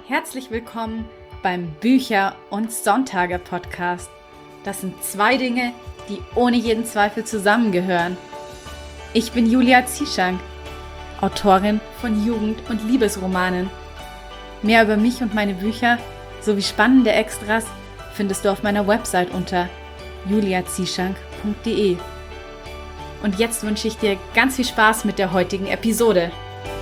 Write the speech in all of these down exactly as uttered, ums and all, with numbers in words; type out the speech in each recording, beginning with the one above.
Herzlich willkommen beim Bücher- und Sonntage-Podcast. Das sind zwei Dinge, die ohne jeden Zweifel zusammengehören. Ich bin Julia Zieschank, Autorin von Jugend- und Liebesromanen. Mehr über mich und meine Bücher sowie spannende Extras findest du auf meiner Website unter julia zieschank punkt de. Und jetzt wünsche ich dir ganz viel Spaß mit der heutigen Episode.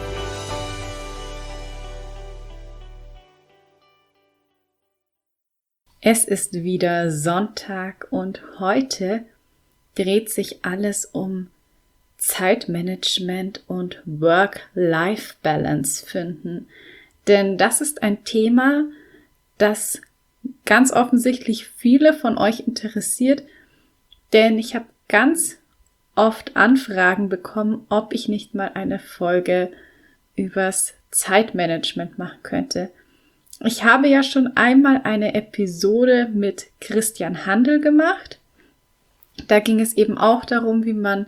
Es ist wieder Sonntag und heute dreht sich alles um Zeitmanagement und Work-Life-Balance finden. Denn das ist ein Thema, das ganz offensichtlich viele von euch interessiert, denn ich habe ganz oft Anfragen bekommen, ob ich nicht mal eine Folge übers Zeitmanagement machen könnte. Ich habe ja schon einmal eine Episode mit Christian Handel gemacht. Da ging es eben auch darum, wie man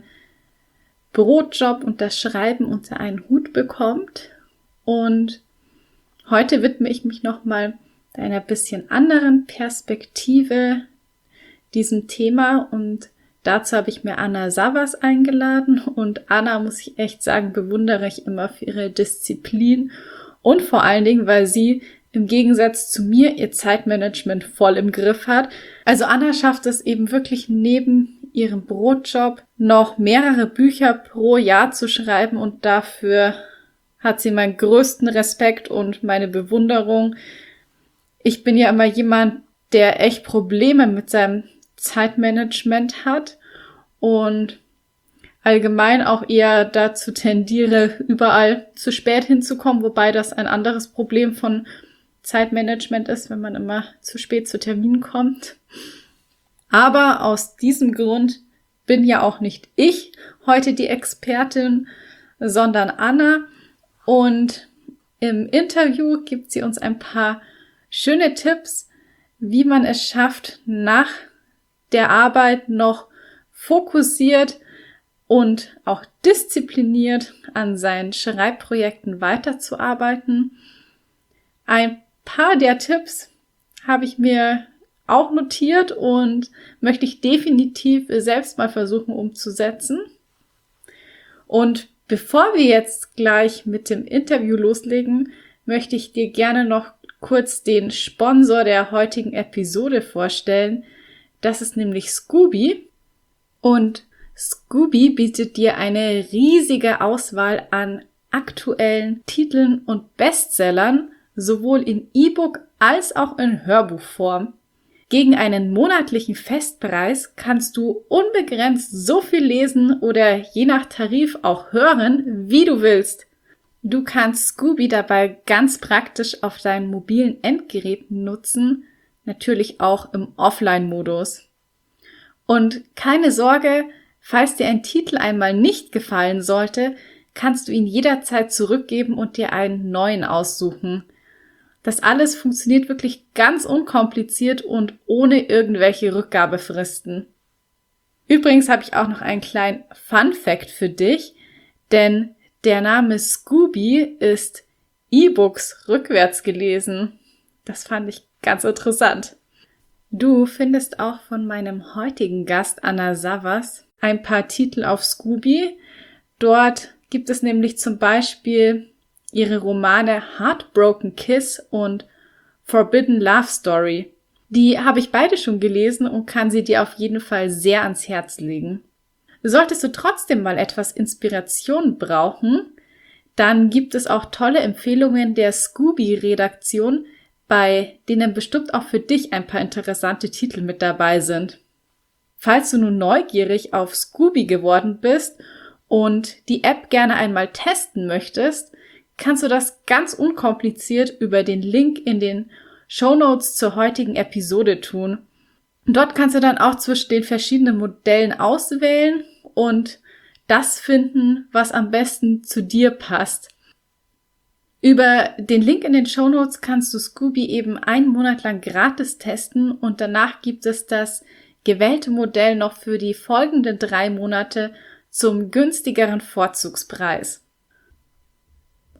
Brotjob und das Schreiben unter einen Hut bekommt. Und heute widme ich mich nochmal einer bisschen anderen Perspektive diesem Thema. Und dazu habe ich mir Anna Savas eingeladen. Und Anna, muss ich echt sagen, bewundere ich immer für ihre Disziplin. Und vor allen Dingen, weil sie im Gegensatz zu mir ihr Zeitmanagement voll im Griff hat. Also Anna schafft es eben wirklich neben ihrem Brotjob noch mehrere Bücher pro Jahr zu schreiben und dafür hat sie meinen größten Respekt und meine Bewunderung. Ich bin ja immer jemand, der echt Probleme mit seinem Zeitmanagement hat und allgemein auch eher dazu tendiere, überall zu spät hinzukommen, wobei das ein anderes Problem von Zeitmanagement ist, wenn man immer zu spät zu Terminen kommt. Aber aus diesem Grund bin ja auch nicht ich heute die Expertin, sondern Anna. Und im Interview gibt sie uns ein paar schöne Tipps, wie man es schafft, nach der Arbeit noch fokussiert und auch diszipliniert an seinen Schreibprojekten weiterzuarbeiten. Ein paar der Tipps habe ich mir auch notiert und möchte ich definitiv selbst mal versuchen umzusetzen. Und bevor wir jetzt gleich mit dem Interview loslegen, möchte ich dir gerne noch kurz den Sponsor der heutigen Episode vorstellen. Das ist nämlich Scooby. Und Scooby bietet dir eine riesige Auswahl an aktuellen Titeln und Bestsellern, sowohl in E-Book als auch in Hörbuchform. Gegen einen monatlichen Festpreis kannst du unbegrenzt so viel lesen oder je nach Tarif auch hören, wie du willst. Du kannst Scooby dabei ganz praktisch auf deinen mobilen Endgeräten nutzen, natürlich auch im Offline-Modus. Und keine Sorge, falls dir ein Titel einmal nicht gefallen sollte, kannst du ihn jederzeit zurückgeben und dir einen neuen aussuchen. Das alles funktioniert wirklich ganz unkompliziert und ohne irgendwelche Rückgabefristen. Übrigens habe ich auch noch einen kleinen Fun-Fact für dich, denn der Name Scooby ist E-Books rückwärts gelesen. Das fand ich ganz interessant. Du findest auch von meinem heutigen Gast Anna Savas ein paar Titel auf Scooby. Dort gibt es nämlich zum Beispiel ihre Romane Heartbroken Kiss und Forbidden Love Story. Die habe ich beide schon gelesen und kann sie dir auf jeden Fall sehr ans Herz legen. Solltest du trotzdem mal etwas Inspiration brauchen, dann gibt es auch tolle Empfehlungen der Scooby-Redaktion, bei denen bestimmt auch für dich ein paar interessante Titel mit dabei sind. Falls du nun neugierig auf Scooby geworden bist und die App gerne einmal testen möchtest, kannst du das ganz unkompliziert über den Link in den Shownotes zur heutigen Episode tun. Dort kannst du dann auch zwischen den verschiedenen Modellen auswählen und das finden, was am besten zu dir passt. Über den Link in den Shownotes kannst du Scooby eben einen Monat lang gratis testen und danach gibt es das gewählte Modell noch für die folgenden drei Monate zum günstigeren Vorzugspreis.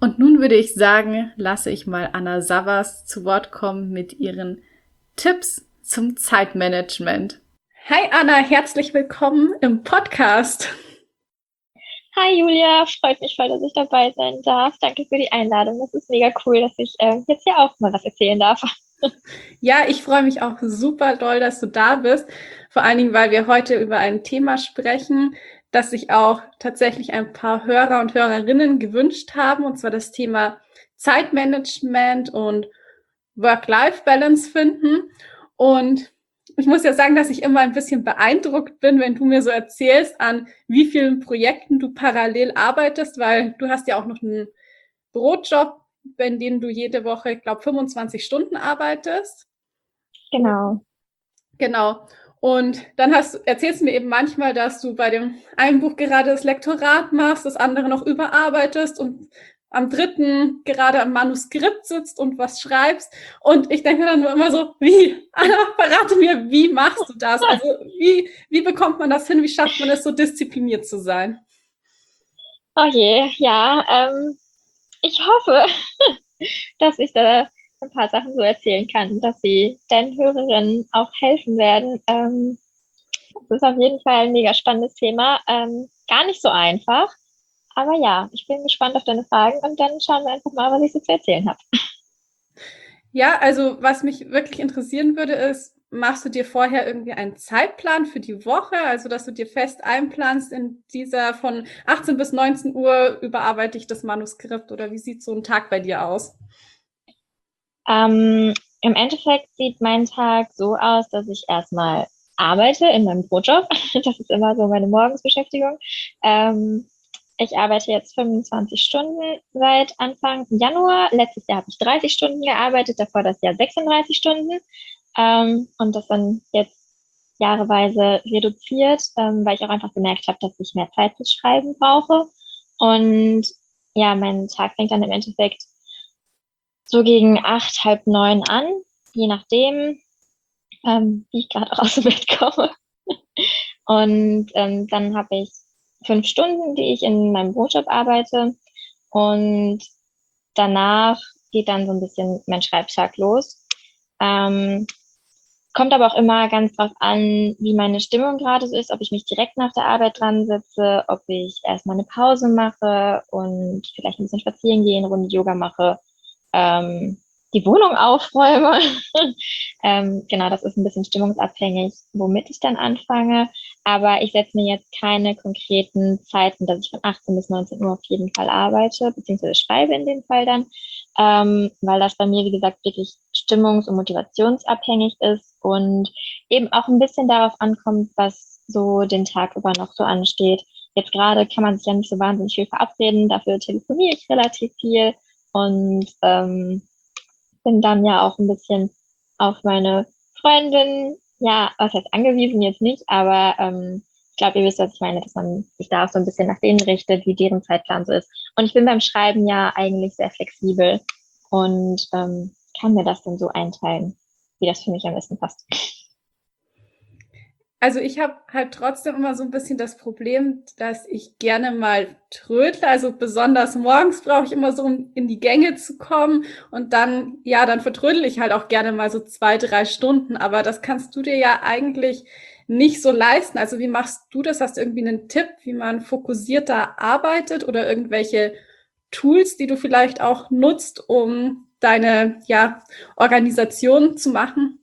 Und nun würde ich sagen, lasse ich mal Anna Savas zu Wort kommen mit ihren Tipps zum Zeitmanagement. Hi Anna, herzlich willkommen im Podcast. Hi Julia, freut mich voll, dass ich dabei sein darf. Danke für die Einladung. Das ist mega cool, dass ich äh, jetzt hier auch mal was erzählen darf. Ja, ich freue mich auch super doll, dass du da bist. Vor allen Dingen, weil wir heute über ein Thema sprechen, das sich auch tatsächlich ein paar Hörer und Hörerinnen gewünscht haben, und zwar das Thema Zeitmanagement und Work-Life-Balance finden. Und ich muss ja sagen, dass ich immer ein bisschen beeindruckt bin, wenn du mir so erzählst, an wie vielen Projekten du parallel arbeitest, weil du hast ja auch noch einen Bürojob, in dem du jede Woche, ich glaube, fünfundzwanzig Stunden arbeitest. Genau. Genau. Und dann hast, erzählst du mir eben manchmal, dass du bei dem einen Buch gerade das Lektorat machst, das andere noch überarbeitest und am dritten gerade am Manuskript sitzt und was schreibst. Und ich denke dann nur immer so, wie? Anna, verrate mir, wie machst du das? Also wie, wie bekommt man das hin? Wie schafft man es, so diszipliniert zu sein? Oh je, ja. Ähm, ich hoffe, dass ich da ein paar Sachen so erzählen kann, dass sie deinen Hörerinnen auch helfen werden. Ähm, das ist auf jeden Fall ein mega spannendes Thema. Ähm, gar nicht so einfach. Aber ja, ich bin gespannt auf deine Fragen und dann schauen wir einfach mal, was ich so zu erzählen habe. Ja, also was mich wirklich interessieren würde, ist, machst du dir vorher irgendwie einen Zeitplan für die Woche, also dass du dir fest einplanst, in dieser von achtzehn bis neunzehn Uhr überarbeite ich das Manuskript, oder wie sieht so ein Tag bei dir aus? Ähm, Im Endeffekt sieht mein Tag so aus, dass ich erstmal arbeite in meinem Brotjob. Das ist immer so meine Morgensbeschäftigung. Ähm, ich arbeite jetzt fünfundzwanzig Stunden seit Anfang Januar. Letztes Jahr habe ich dreißig Stunden gearbeitet, davor das Jahr sechsunddreißig Stunden. Ähm, und das dann jetzt jahreweise reduziert, ähm, weil ich auch einfach gemerkt habe, dass ich mehr Zeit fürs Schreiben brauche. Und ja, mein Tag fängt dann im Endeffekt so gegen acht, halb neun an, je nachdem, ähm, wie ich gerade auch aus dem Bett komme. Und ähm, dann habe ich fünf Stunden, die ich in meinem Brotjob arbeite. Und danach geht dann so ein bisschen mein Schreibtag los. Ähm, Kommt aber auch immer ganz drauf an, wie meine Stimmung gerade so ist, ob ich mich direkt nach der Arbeit dran sitze, ob ich erstmal eine Pause mache und vielleicht ein bisschen spazieren gehe, eine Runde Yoga mache, ähm, die Wohnung aufräume. ähm, genau, das ist ein bisschen stimmungsabhängig, womit ich dann anfange. Aber ich setze mir jetzt keine konkreten Zeiten, dass ich von achtzehn bis neunzehn Uhr auf jeden Fall arbeite, beziehungsweise schreibe in dem Fall dann, ähm, weil das bei mir, wie gesagt, wirklich stimmungs- und motivationsabhängig ist und eben auch ein bisschen darauf ankommt, was so den Tag über noch so ansteht. Jetzt gerade kann man sich ja nicht so wahnsinnig viel verabreden, dafür telefoniere ich relativ viel und ähm, bin dann ja auch ein bisschen auf meine Freundin, ja, was heißt angewiesen jetzt nicht, aber ähm, ich glaube, ihr wisst, was ich meine, dass man sich da auch so ein bisschen nach denen richtet, wie deren Zeitplan so ist. Und ich bin beim Schreiben ja eigentlich sehr flexibel und ähm, kann mir das dann so einteilen, wie das für mich am besten passt. Also ich habe halt trotzdem immer so ein bisschen das Problem, dass ich gerne mal trödle. Also besonders morgens brauche ich immer so, um in die Gänge zu kommen. Und dann, ja, dann vertrödel ich halt auch gerne mal so zwei, drei Stunden. Aber das kannst du dir ja eigentlich nicht so leisten. Also wie machst du das? Hast du irgendwie einen Tipp, wie man fokussierter arbeitet, oder irgendwelche Tools, die du vielleicht auch nutzt, um deine, ja, Organisation zu machen?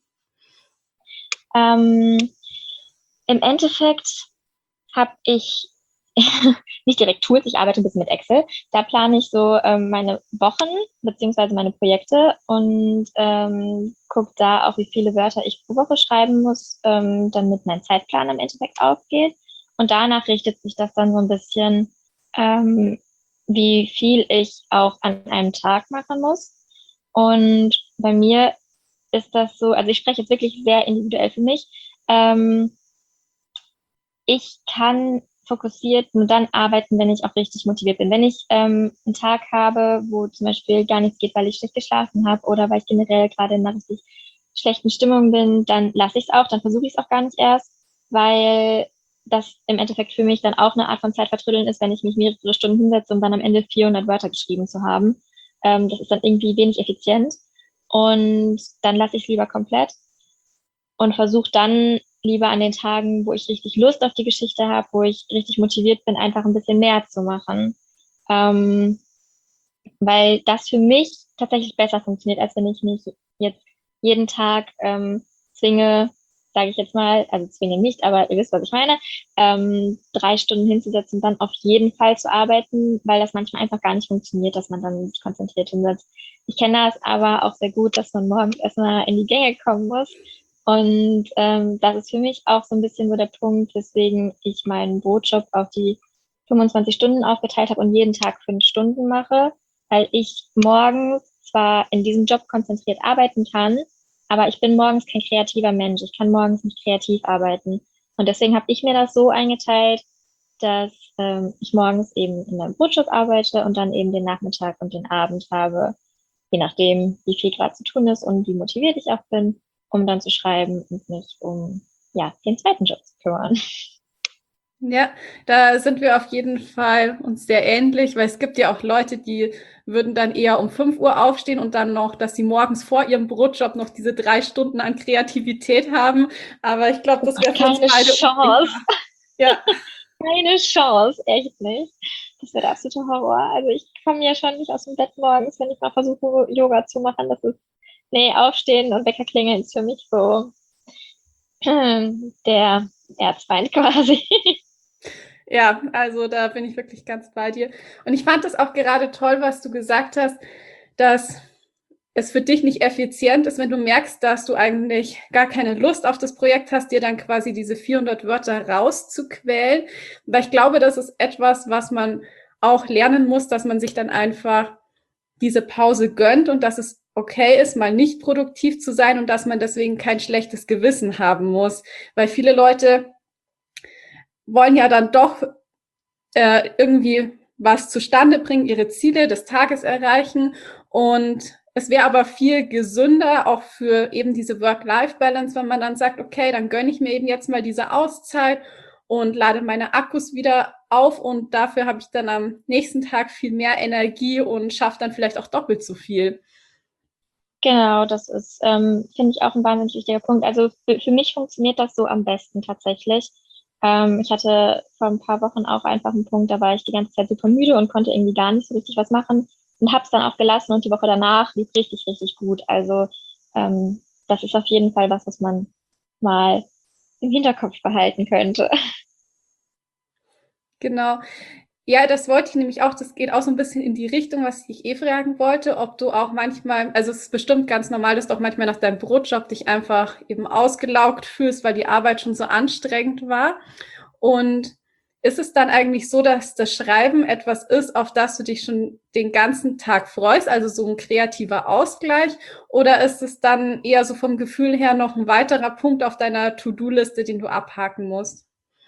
Ähm, Im Endeffekt habe ich nicht direkt Tools, ich arbeite ein bisschen mit Excel. Da plane ich so ähm, meine Wochen beziehungsweise meine Projekte und ähm, gucke da auch, wie viele Wörter ich pro Woche schreiben muss, ähm, damit mein Zeitplan im Endeffekt aufgeht. Und danach richtet sich das dann so ein bisschen, ähm, wie viel ich auch an einem Tag machen muss. Und bei mir ist das so, also ich spreche jetzt wirklich sehr individuell für mich. Ähm, Ich kann fokussiert nur dann arbeiten, wenn ich auch richtig motiviert bin. Wenn ich ähm, einen Tag habe, wo zum Beispiel gar nichts geht, weil ich schlecht geschlafen habe oder weil ich generell gerade in einer richtig schlechten Stimmung bin, dann lasse ich es auch, dann versuche ich es auch gar nicht erst, weil das im Endeffekt für mich dann auch eine Art von Zeitvertrödeln ist, wenn ich mich mehrere Stunden hinsetze, um dann am Ende vierhundert Wörter geschrieben zu haben. Ähm, das ist dann irgendwie wenig effizient und dann lasse ich es lieber komplett und versuche dann lieber an den Tagen, wo ich richtig Lust auf die Geschichte habe, wo ich richtig motiviert bin, einfach ein bisschen mehr zu machen. Ähm, weil das für mich tatsächlich besser funktioniert, als wenn ich mich jetzt jeden Tag ähm, zwinge, sage ich jetzt mal, also zwinge nicht, aber ihr wisst, was ich meine, ähm, drei Stunden hinzusetzen und dann auf jeden Fall zu arbeiten, weil das manchmal einfach gar nicht funktioniert, dass man dann sich konzentriert hinsetzt. Ich kenne das aber auch sehr gut, dass man morgens erstmal in die Gänge kommen muss. Und ähm, das ist für mich auch so ein bisschen so der Punkt, weswegen ich meinen Brotjob auf die fünfundzwanzig Stunden aufgeteilt habe und jeden Tag fünf Stunden mache, weil ich morgens zwar in diesem Job konzentriert arbeiten kann, aber ich bin morgens kein kreativer Mensch. Ich kann morgens nicht kreativ arbeiten. Und deswegen habe ich mir das so eingeteilt, dass ähm, ich morgens eben in meinem Brotjob arbeite und dann eben den Nachmittag und den Abend habe, je nachdem, wie viel gerade zu tun ist und wie motiviert ich auch bin, um dann zu schreiben und mich um ja, den zweiten Job zu kümmern. Ja, da sind wir auf jeden Fall uns sehr ähnlich, weil es gibt ja auch Leute, die würden dann eher um fünf Uhr aufstehen und dann noch, dass sie morgens vor ihrem Brotjob noch diese drei Stunden an Kreativität haben. Aber ich glaube, das wäre für uns Keine beide Chance. undenkbar. Ja. Keine Chance, echt nicht. Das wäre der absolute Horror. Also ich komme ja schon nicht aus dem Bett morgens, wenn ich mal versuche, Yoga zu machen. Das ist, nee, aufstehen und Wecker klingeln ist für mich so der Erzfeind quasi. Ja, also da bin ich wirklich ganz bei dir. Und ich fand das auch gerade toll, was du gesagt hast, dass es für dich nicht effizient ist, wenn du merkst, dass du eigentlich gar keine Lust auf das Projekt hast, dir dann quasi diese vierhundert Wörter rauszuquälen. Weil ich glaube, das ist etwas, was man auch lernen muss, dass man sich dann einfach diese Pause gönnt und dass es okay ist, mal nicht produktiv zu sein und dass man deswegen kein schlechtes Gewissen haben muss. Weil viele Leute wollen ja dann doch äh, irgendwie was zustande bringen, ihre Ziele des Tages erreichen. Und es wäre aber viel gesünder, auch für eben diese Work-Life-Balance, wenn man dann sagt, okay, dann gönne ich mir eben jetzt mal diese Auszeit und lade meine Akkus wieder auf und dafür habe ich dann am nächsten Tag viel mehr Energie und schaffe dann vielleicht auch doppelt so viel. Genau, das ist, ähm, finde ich auch ein wahnsinnig wichtiger Punkt. Also für, für mich funktioniert das so am besten tatsächlich. Ähm, ich hatte vor ein paar Wochen auch einfach einen Punkt, da war ich die ganze Zeit super müde und konnte irgendwie gar nicht so richtig was machen und habe es dann auch gelassen und die Woche danach lief richtig, richtig gut. Also ähm, das ist auf jeden Fall was, was man mal im Hinterkopf behalten könnte. Genau. Ja, das wollte ich nämlich auch. Das geht auch so ein bisschen in die Richtung, was ich eh fragen wollte, ob du auch manchmal, also es ist bestimmt ganz normal, dass du auch manchmal nach deinem Brotjob dich einfach eben ausgelaugt fühlst, weil die Arbeit schon so anstrengend war. Und ist es dann eigentlich so, dass das Schreiben etwas ist, auf das du dich schon den ganzen Tag freust, also so ein kreativer Ausgleich? Oder ist es dann eher so vom Gefühl her noch ein weiterer Punkt auf deiner To-Do-Liste, den du abhaken musst?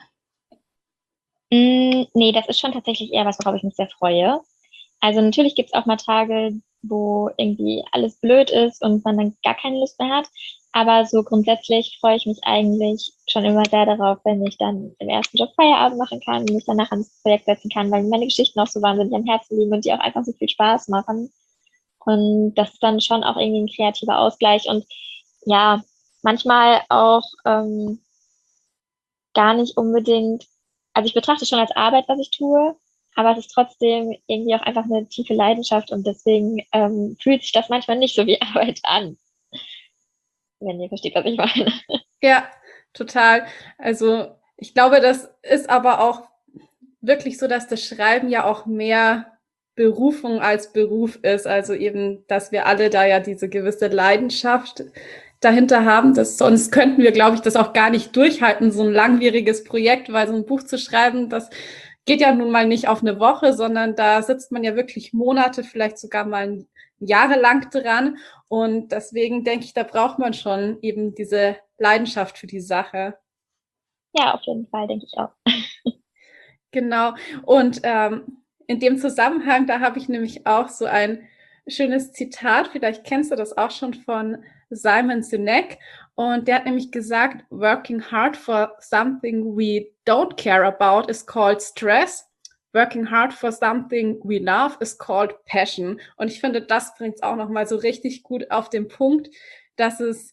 Mm, nee, das ist schon tatsächlich eher was, worauf ich mich sehr freue. Also natürlich gibt's auch mal Tage, wo irgendwie alles blöd ist und man dann gar keine Lust mehr hat. Aber so grundsätzlich freue ich mich eigentlich schon immer sehr darauf, wenn ich dann im ersten Job Feierabend machen kann und mich danach ans Projekt setzen kann, weil mir meine Geschichten auch so wahnsinnig am Herzen liegen und die auch einfach so viel Spaß machen. Und das ist dann schon auch irgendwie ein kreativer Ausgleich und ja, manchmal auch ähm, gar nicht unbedingt, also ich betrachte es schon als Arbeit, was ich tue, aber es ist trotzdem irgendwie auch einfach eine tiefe Leidenschaft und deswegen ähm, fühlt sich das manchmal nicht so wie Arbeit an, wenn ihr versteht, was ich meine. Ja, total. Also ich glaube, das ist aber auch wirklich so, dass das Schreiben ja auch mehr Berufung als Beruf ist. Also eben, dass wir alle da ja diese gewisse Leidenschaft dahinter haben. Das, sonst könnten wir, glaube ich, das auch gar nicht durchhalten, so ein langwieriges Projekt, weil so ein Buch zu schreiben, das geht ja nun mal nicht auf eine Woche, sondern da sitzt man ja wirklich Monate, vielleicht sogar mal jahrelang dran. Und deswegen denke ich, da braucht man schon eben diese Leidenschaft für die Sache. Ja, auf jeden Fall, denke ich auch. Genau. Und ähm, in dem Zusammenhang, da habe ich nämlich auch so ein schönes Zitat. Vielleicht kennst du das auch schon von Simon Sinek. Und der hat nämlich gesagt, working hard for something we don't care about is called stress. Working hard for something we love is called passion. Und ich finde, das bringt es auch nochmal so richtig gut auf den Punkt, dass es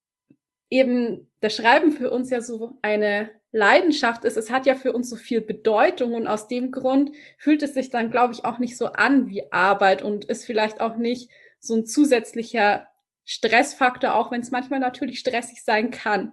eben das Schreiben für uns ja so eine Leidenschaft ist. Es hat ja für uns so viel Bedeutung und aus dem Grund fühlt es sich dann, glaube ich, auch nicht so an wie Arbeit und ist vielleicht auch nicht so ein zusätzlicher Stressfaktor, auch wenn es manchmal natürlich stressig sein kann.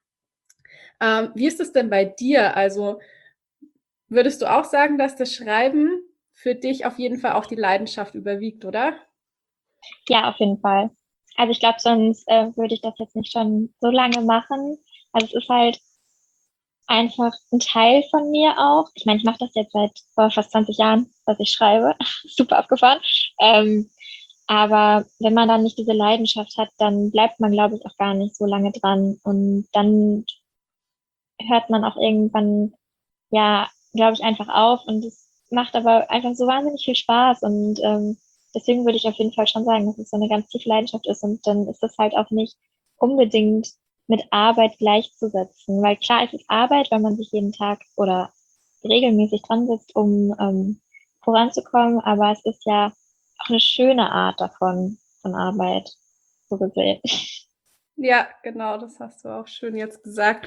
Ähm, wie ist es denn bei dir? Also würdest du auch sagen, dass das Schreiben für dich auf jeden Fall auch die Leidenschaft überwiegt, oder? Ja, auf jeden Fall. Also ich glaube, sonst äh, würde ich das jetzt nicht schon so lange machen. Also es ist halt einfach ein Teil von mir auch. Ich meine, ich mache das jetzt seit oh, fast zwanzig Jahren, dass ich schreibe. Super abgefahren. Ähm, aber wenn man dann nicht diese Leidenschaft hat, dann bleibt man, glaube ich, auch gar nicht so lange dran. Und dann hört man auch irgendwann, ja, glaube ich, einfach auf. Und es macht aber einfach so wahnsinnig viel Spaß. Und ähm, deswegen würde ich auf jeden Fall schon sagen, dass es so eine ganz tiefe Leidenschaft ist. Und dann ist das halt auch nicht unbedingt mit Arbeit gleichzusetzen. Weil klar, es ist Arbeit, wenn man sich jeden Tag oder regelmäßig dran sitzt, um ähm, voranzukommen. Aber es ist ja auch eine schöne Art davon, von Arbeit, so gesehen. Ja, genau, das hast du auch schön jetzt gesagt.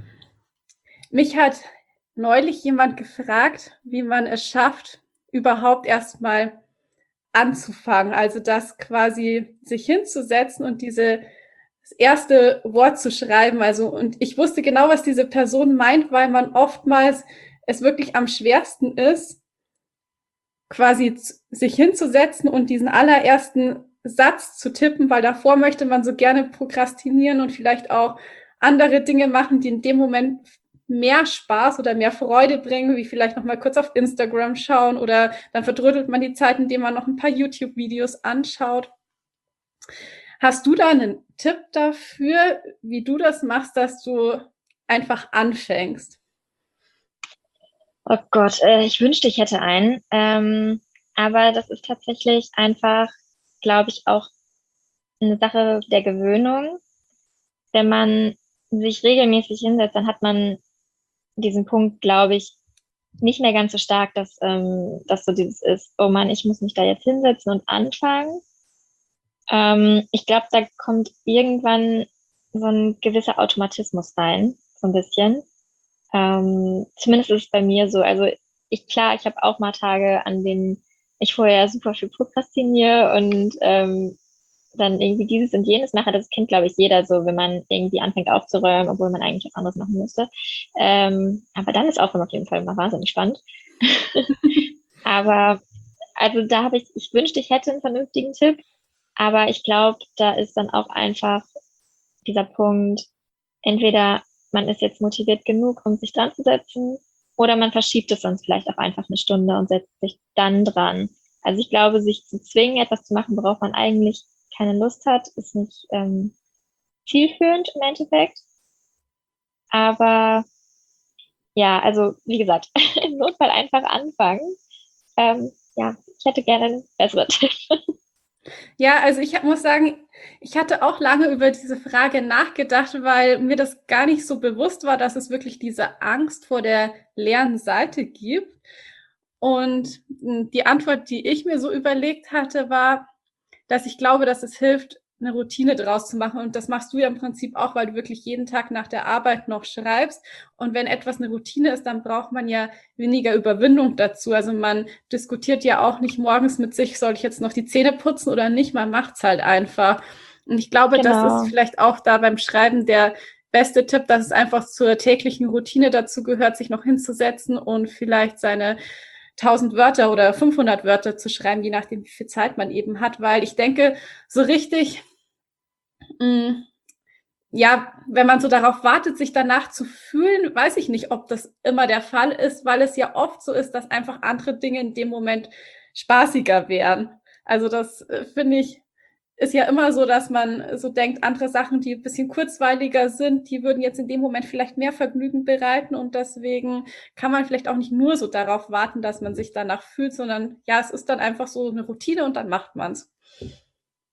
Mich hat neulich jemand gefragt, wie man es schafft, überhaupt erstmal anzufangen. Also das quasi sich hinzusetzen und diese das erste Wort zu schreiben. Also, und ich wusste genau, was diese Person meint, weil man oftmals es wirklich am schwersten ist, quasi sich hinzusetzen und diesen allerersten Satz zu tippen, weil davor möchte man so gerne prokrastinieren und vielleicht auch andere Dinge machen, die in dem Moment mehr Spaß oder mehr Freude bringen, wie vielleicht noch mal kurz auf Instagram schauen oder dann verdrödelt man die Zeit, indem man noch ein paar YouTube-Videos anschaut. Hast du da einen Tipp dafür, wie du das machst, dass du einfach anfängst? Oh Gott, äh, ich wünschte, ich hätte einen. Ähm, aber das ist tatsächlich einfach, glaube ich, auch eine Sache der Gewöhnung. Wenn man sich regelmäßig hinsetzt, dann hat man diesen Punkt, glaube ich, nicht mehr ganz so stark, dass, ähm, dass so dieses ist, oh Mann, ich muss mich da jetzt hinsetzen und anfangen. Ähm, ich glaube, da kommt irgendwann so ein gewisser Automatismus rein, so ein bisschen. Ähm, zumindest ist es bei mir so. Also ich, klar, ich habe auch mal Tage, an denen ich vorher super viel prokrastiniere und ähm, dann irgendwie dieses und jenes mache. Das kennt, glaube ich, jeder so, wenn man irgendwie anfängt aufzuräumen, obwohl man eigentlich was anderes machen müsste. Ähm, aber dann ist Aufräumen auf jeden Fall mal wahnsinnig spannend. Aber also da habe ich, ich wünschte, ich hätte einen vernünftigen Tipp, aber ich glaube, da ist dann auch einfach dieser Punkt, entweder man ist jetzt motiviert genug, um sich dran zu setzen, oder man verschiebt es sonst vielleicht auch einfach eine Stunde und setzt sich dann dran. Also ich glaube, sich zu zwingen, etwas zu machen, worauf man eigentlich keine Lust hat, ist nicht ähm, zielführend im Endeffekt. Aber ja, also wie gesagt, im Notfall einfach anfangen. Ähm, ja, ich hätte gerne einen besseren Tipp. Ja, also ich muss sagen, ich hatte auch lange über diese Frage nachgedacht, weil mir das gar nicht so bewusst war, dass es wirklich diese Angst vor der leeren Seite gibt. Und die Antwort, die ich mir so überlegt hatte, war, dass ich glaube, dass es hilft, eine Routine draus zu machen. Und das machst du ja im Prinzip auch, weil du wirklich jeden Tag nach der Arbeit noch schreibst. Und wenn etwas eine Routine ist, dann braucht man ja weniger Überwindung dazu. Also man diskutiert ja auch nicht morgens mit sich, soll ich jetzt noch die Zähne putzen oder nicht? Man macht's halt einfach. Und ich glaube, das ist Genau. vielleicht auch da beim Schreiben der beste Tipp, dass es einfach zur täglichen Routine dazu gehört, sich noch hinzusetzen und vielleicht seine tausend Wörter oder fünfhundert Wörter zu schreiben, je nachdem, wie viel Zeit man eben hat, weil ich denke, so richtig, mh, ja, wenn man so darauf wartet, sich danach zu fühlen, weiß ich nicht, ob das immer der Fall ist, weil es ja oft so ist, dass einfach andere Dinge in dem Moment spaßiger wären. Also das äh, finde ich, ist ja immer so, dass man so denkt, andere Sachen, die ein bisschen kurzweiliger sind, die würden jetzt in dem Moment vielleicht mehr Vergnügen bereiten und deswegen kann man vielleicht auch nicht nur so darauf warten, dass man sich danach fühlt, sondern ja, es ist dann einfach so eine Routine und dann macht man's.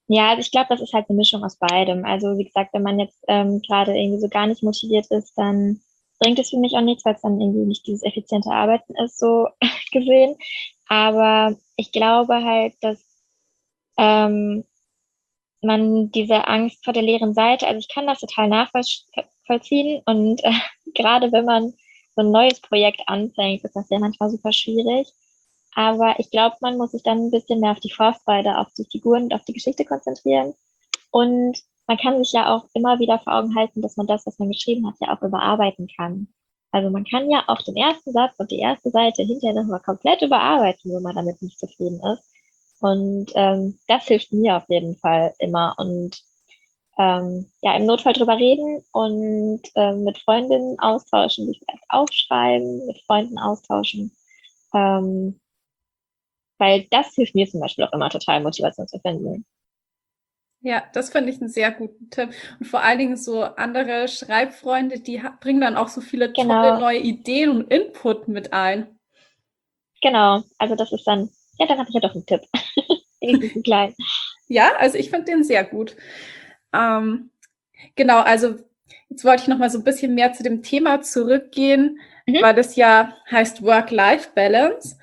Ja, also ich glaube, das ist halt eine Mischung aus beidem. Also wie gesagt, wenn man jetzt ähm, gerade irgendwie so gar nicht motiviert ist, dann bringt es für mich auch nichts, weil es dann irgendwie nicht dieses effiziente Arbeiten ist, so gesehen. Aber ich glaube halt, dass ähm, man diese Angst vor der leeren Seite, also ich kann das total nachvollziehen und äh, gerade wenn man so ein neues Projekt anfängt, ist das ja manchmal super schwierig. Aber ich glaube, man muss sich dann ein bisschen mehr auf die Vorfreude, auf die Figuren und auf die Geschichte konzentrieren. Und man kann sich ja auch immer wieder vor Augen halten, dass man das, was man geschrieben hat, ja auch überarbeiten kann. Also man kann ja auch den ersten Satz und die erste Seite hinterher nochmal komplett überarbeiten, wenn man damit nicht zufrieden ist. Und ähm, das hilft mir auf jeden Fall immer. Und ähm, ja, im Notfall drüber reden und ähm, mit Freundinnen austauschen, sich vielleicht aufschreiben, mit Freunden austauschen. Ähm, weil das hilft mir zum Beispiel auch immer total, Motivation zu finden. Ja, das finde ich einen sehr guten Tipp. Und vor allen Dingen so andere Schreibfreunde, die ha bringen dann auch so viele tolle Genau, neue Ideen und Input mit ein. genau. Also das ist dann, ja, dann habe ich ja doch einen Tipp. Wenigstens einen kleinen. Ja, also ich finde den sehr gut. Ähm, genau, also jetzt wollte ich noch mal so ein bisschen mehr zu dem Thema zurückgehen, Mhm. weil das ja heißt Work-Life-Balance.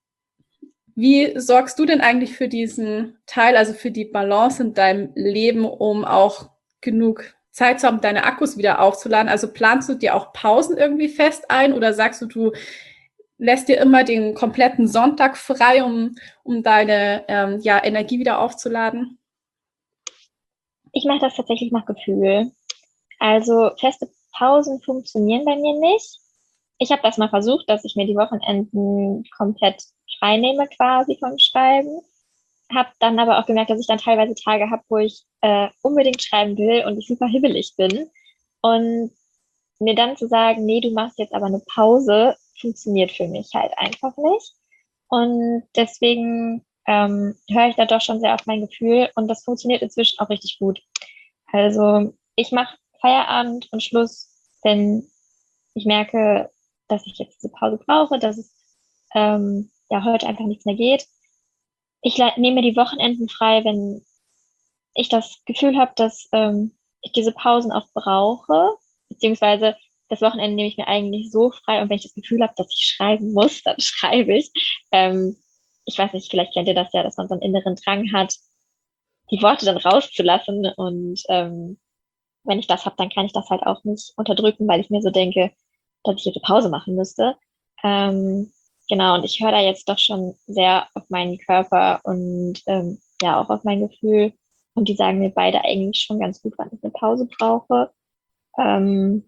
Wie sorgst du denn eigentlich für diesen Teil, also für die Balance in deinem Leben, um auch genug Zeit zu haben, deine Akkus wieder aufzuladen? Also planst du dir auch Pausen irgendwie fest ein oder sagst du, du lässt dir immer den kompletten Sonntag frei, um, um deine ähm, ja, Energie wieder aufzuladen? Ich mache das tatsächlich nach Gefühl. Also feste Pausen funktionieren bei mir nicht. Ich habe das mal versucht, dass ich mir die Wochenenden komplett frei nehme quasi vom Schreiben. Habe dann aber auch gemerkt, dass ich dann teilweise Tage habe, wo ich äh, unbedingt schreiben will und ich super hibbelig bin. Und mir dann zu sagen, nee, du machst jetzt aber eine Pause, funktioniert für mich halt einfach nicht. Und deswegen ähm, höre ich da doch schon sehr auf mein Gefühl und das funktioniert inzwischen auch richtig gut. Also ich mache Feierabend und Schluss, wenn ich merke, dass ich jetzt diese Pause brauche, dass es ähm, ja heute einfach nichts mehr geht. Ich le- nehme mir die Wochenenden frei, wenn ich das Gefühl habe, dass ähm, ich diese Pausen auch brauche, beziehungsweise das Wochenende nehme ich mir eigentlich so frei und wenn ich das Gefühl habe, dass ich schreiben muss, dann schreibe ich. Ähm, ich weiß nicht, vielleicht kennt ihr das ja, dass man so einen inneren Drang hat, die Worte dann rauszulassen und ähm, wenn ich das habe, dann kann ich das halt auch nicht unterdrücken, weil ich mir so denke, dass ich jetzt eine Pause machen müsste. Ähm, genau, und ich höre da jetzt doch schon sehr auf meinen Körper und ähm, ja auch auf mein Gefühl. Und die sagen mir beide eigentlich schon ganz gut, wann ich eine Pause brauche. Ähm,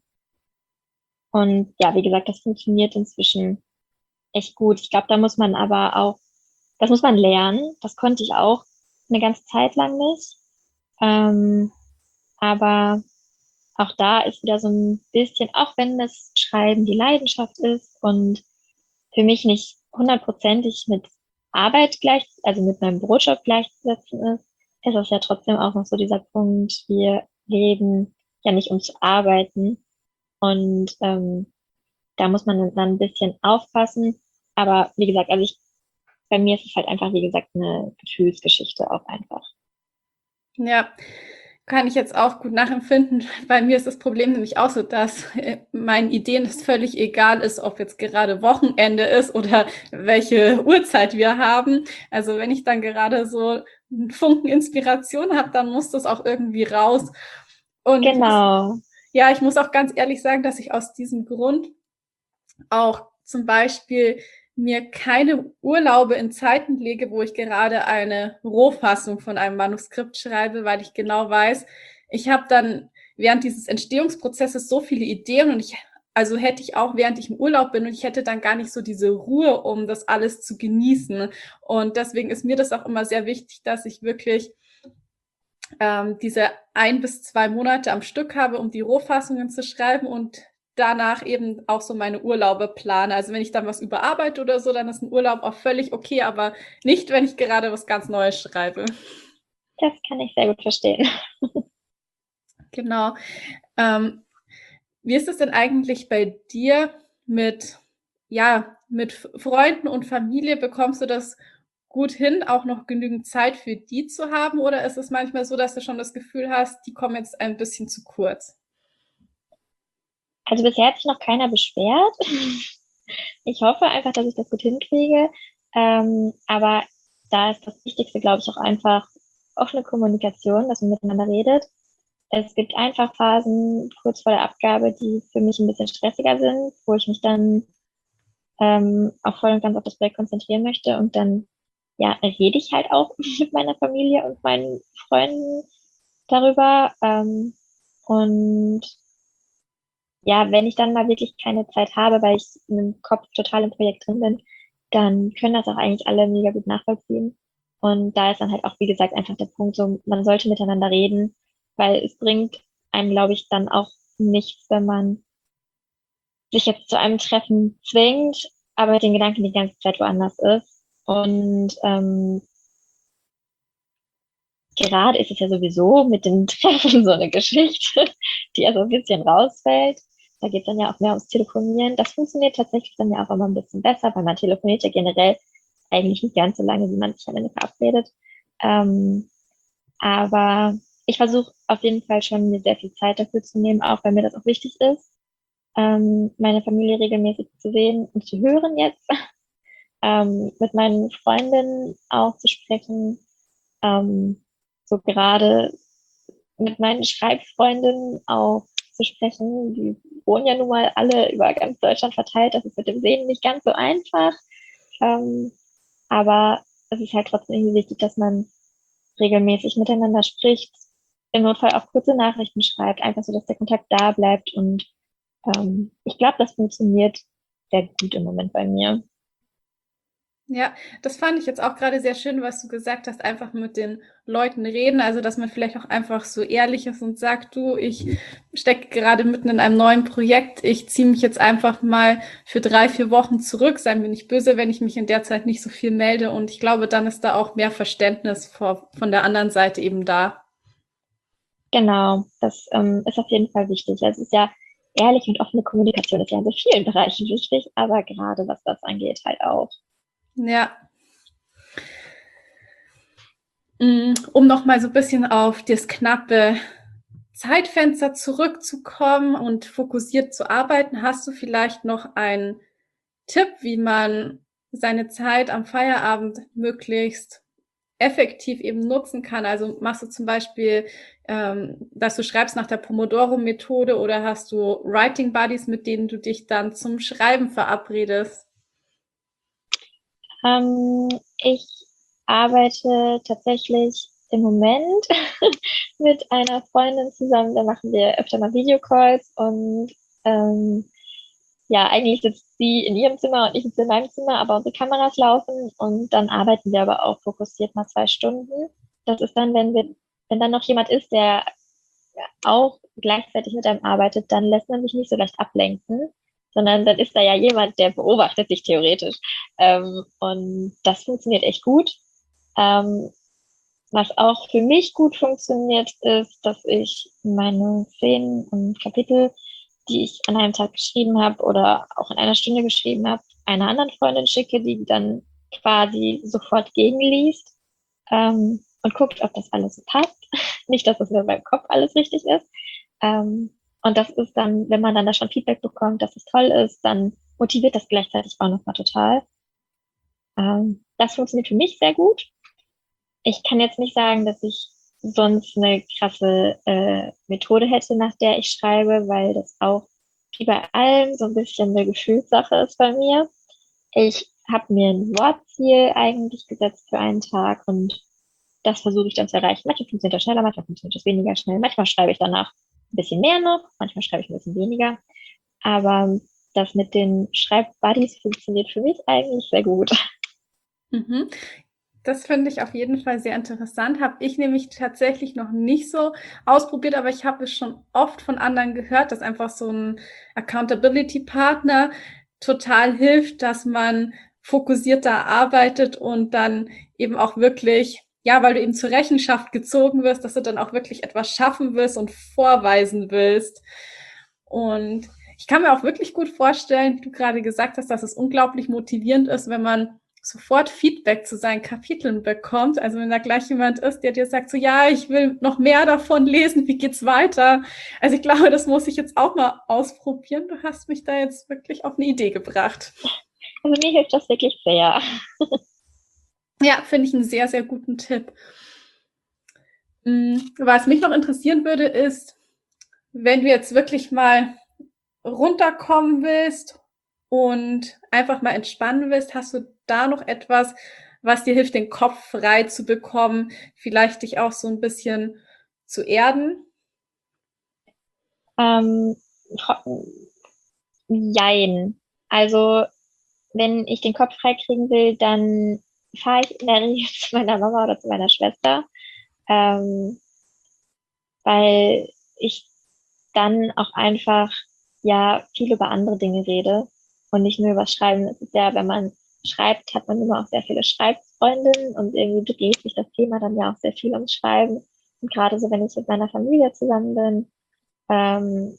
und ja, wie gesagt, das funktioniert inzwischen echt gut. Ich glaube, da muss man aber auch, das muss man lernen. Das konnte ich auch eine ganze Zeit lang nicht. Ähm, aber auch da ist wieder so ein bisschen, auch wenn das Schreiben die Leidenschaft ist und für mich nicht hundertprozentig mit Arbeit gleich, also mit meinem Brotjob gleichzusetzen ist, ist es ja trotzdem auch noch so dieser Punkt, wir leben ja nicht um zu arbeiten und ähm, da muss man dann ein bisschen aufpassen. Aber wie gesagt, also ich, bei mir ist es halt einfach, wie gesagt, eine Gefühlsgeschichte auch einfach. Ja, kann ich jetzt auch gut nachempfinden. Bei mir ist das Problem nämlich auch so, dass äh, meinen Ideen es völlig egal ist, ob jetzt gerade Wochenende ist oder welche Uhrzeit wir haben. Also wenn ich dann gerade so einen Funken Inspiration habe, dann muss das auch irgendwie raus. Und ich muss, Genau. ja, ich muss auch ganz ehrlich sagen, dass ich aus diesem Grund auch zum Beispiel mir keine Urlaube in Zeiten lege, wo ich gerade eine Rohfassung von einem Manuskript schreibe, weil ich genau weiß, ich habe dann während dieses Entstehungsprozesses so viele Ideen und ich, also hätte ich auch, während ich im Urlaub bin und ich hätte dann gar nicht so diese Ruhe, um das alles zu genießen. Und deswegen ist mir das auch immer sehr wichtig, dass ich wirklich ähm, diese ein bis zwei Monate am Stück habe, um die Rohfassungen zu schreiben und danach eben auch so meine Urlaube plane. Also wenn ich dann was überarbeite oder so, dann ist ein Urlaub auch völlig okay, aber nicht, wenn ich gerade was ganz Neues schreibe. Das kann ich sehr gut verstehen. Genau. Ähm, wie ist es denn eigentlich bei dir mit, ja, mit Freunden und Familie? Bekommst du das gut hin, auch noch genügend Zeit für die zu haben? Oder ist es manchmal so, dass du schon das Gefühl hast, die kommen jetzt ein bisschen zu kurz? Also bisher hat sich noch keiner beschwert. Ich hoffe einfach, dass ich das gut hinkriege. Ähm, aber da ist das Wichtigste, glaube ich, auch einfach offene Kommunikation, dass man miteinander redet. Es gibt einfach Phasen kurz vor der Abgabe, die für mich ein bisschen stressiger sind, wo ich mich dann ähm, auch voll und ganz auf das Projekt konzentrieren möchte. Und dann, ja, rede ich halt auch mit meiner Familie und meinen Freunden darüber. Ähm, und ja, wenn ich dann mal wirklich keine Zeit habe, weil ich in dem Kopf total im Projekt drin bin, dann können das auch eigentlich alle mega gut nachvollziehen. Und da ist dann halt auch, wie gesagt, einfach der Punkt so, man sollte miteinander reden, weil es bringt einem, glaube ich, dann auch nichts, wenn man sich jetzt zu einem Treffen zwingt, aber den Gedanken die ganze Zeit woanders ist. Und ähm, gerade ist es ja sowieso mit den Treffen so eine Geschichte, die also ein bisschen rausfällt. Da geht es dann ja auch mehr ums Telefonieren. Das funktioniert tatsächlich dann ja auch immer ein bisschen besser, weil man telefoniert ja generell eigentlich nicht ganz so lange, wie man sich am Ende verabredet. Ähm, aber ich versuche auf jeden Fall schon, mir sehr viel Zeit dafür zu nehmen, auch weil mir das auch wichtig ist, ähm, meine Familie regelmäßig zu sehen und zu hören jetzt, ähm, mit meinen Freundinnen auch zu sprechen, ähm, so gerade mit meinen Schreibfreundinnen auch zu sprechen. Die wohnen ja nun mal alle über ganz Deutschland verteilt. Das ist mit dem Sehen nicht ganz so einfach. Ähm, aber es ist halt trotzdem irgendwie wichtig, dass man regelmäßig miteinander spricht, im Notfall auch kurze Nachrichten schreibt, einfach so, dass der Kontakt da bleibt. Und ähm, ich glaube, das funktioniert sehr gut im Moment bei mir. Ja, das fand ich jetzt auch gerade sehr schön, was du gesagt hast, einfach mit den Leuten reden, also dass man vielleicht auch einfach so ehrlich ist und sagt, du, ich stecke gerade mitten in einem neuen Projekt, ich ziehe mich jetzt einfach mal für drei, vier Wochen zurück, sei mir nicht böse, wenn ich mich in der Zeit nicht so viel melde, und ich glaube, dann ist da auch mehr Verständnis vor, von der anderen Seite eben da. Genau, das ähm, ist auf jeden Fall wichtig. Also es ist ja ehrliche und offene Kommunikation ist ja in so vielen Bereichen wichtig, aber gerade was das angeht, halt auch. Ja. Mm, Um noch mal so ein bisschen auf das knappe Zeitfenster zurückzukommen und fokussiert zu arbeiten, hast du vielleicht noch einen Tipp, wie man seine Zeit am Feierabend möglichst effektiv eben nutzen kann? Also machst du zum Beispiel, ähm, dass du schreibst nach der Pomodoro-Methode, oder hast du Writing Buddies, mit denen du dich dann zum Schreiben verabredest? Ähm, ich arbeite tatsächlich im Moment mit einer Freundin zusammen. Da machen wir öfter mal Videocalls und ähm, ja, eigentlich sitzt sie in ihrem Zimmer und ich sitze in meinem Zimmer, aber unsere Kameras laufen und dann arbeiten wir aber auch fokussiert mal zwei Stunden. Das ist dann, wenn wir, wenn dann noch jemand ist, der auch gleichzeitig mit einem arbeitet, dann lässt man sich nicht so leicht ablenken, sondern dann ist da ja jemand, der beobachtet sich theoretisch. Ähm, und das funktioniert echt gut. Ähm, was auch für mich gut funktioniert, ist, dass ich meine Szenen und Kapitel, die ich an einem Tag geschrieben habe oder auch in einer Stunde geschrieben habe, einer anderen Freundin schicke, die dann quasi sofort gegenliest, ähm, und guckt, ob das alles so passt. Nicht, dass das nur beim Kopf alles richtig ist. Ähm, und das ist dann, wenn man dann da schon Feedback bekommt, dass es toll ist, dann motiviert das gleichzeitig auch nochmal total. Ähm, das funktioniert für mich sehr gut. Ich kann jetzt nicht sagen, dass ich sonst eine krasse äh, Methode hätte, nach der ich schreibe, weil das auch wie bei allem so ein bisschen eine Gefühlssache ist bei mir. Ich habe mir ein Wortziel eigentlich gesetzt für einen Tag und das versuche ich dann zu erreichen. Manchmal funktioniert das schneller, manchmal funktioniert das weniger schnell. Manchmal schreibe ich danach ein bisschen mehr noch, manchmal schreibe ich ein bisschen weniger. Aber das mit den Schreibbuddies funktioniert für mich eigentlich sehr gut. Mhm. Das finde ich auf jeden Fall sehr interessant. Habe ich nämlich tatsächlich noch nicht so ausprobiert, aber ich habe es schon oft von anderen gehört, dass einfach so ein Accountability-Partner total hilft, dass man fokussierter arbeitet und dann eben auch wirklich, ja, weil du eben zur Rechenschaft gezogen wirst, dass du dann auch wirklich etwas schaffen willst und vorweisen willst. Und ich kann mir auch wirklich gut vorstellen, wie du gerade gesagt hast, dass es unglaublich motivierend ist, wenn man sofort Feedback zu seinen Kapiteln bekommt. Also wenn da gleich jemand ist, der dir sagt, so ja, ich will noch mehr davon lesen, wie geht's weiter? Also ich glaube, das muss ich jetzt auch mal ausprobieren. Du hast mich da jetzt wirklich auf eine Idee gebracht. Also mir hilft das wirklich sehr. Ja, finde ich einen sehr, sehr guten Tipp. Was mich noch interessieren würde, ist, wenn du jetzt wirklich mal runterkommen willst und einfach mal entspannen willst, hast du da noch etwas, was dir hilft, den Kopf frei zu bekommen, vielleicht dich auch so ein bisschen zu erden? Ähm, jein. Also wenn ich den Kopf frei kriegen will, dann fahre ich in der Regel zu meiner Mama oder zu meiner Schwester, ähm, weil ich dann auch einfach ja viel über andere Dinge rede und nicht nur über Schreiben. Es ist ja, wenn man schreibt, hat man immer auch sehr viele Schreibfreundinnen und irgendwie dreht sich das Thema dann ja auch sehr viel ums Schreiben. Und gerade so, wenn ich mit meiner Familie zusammen bin, ähm,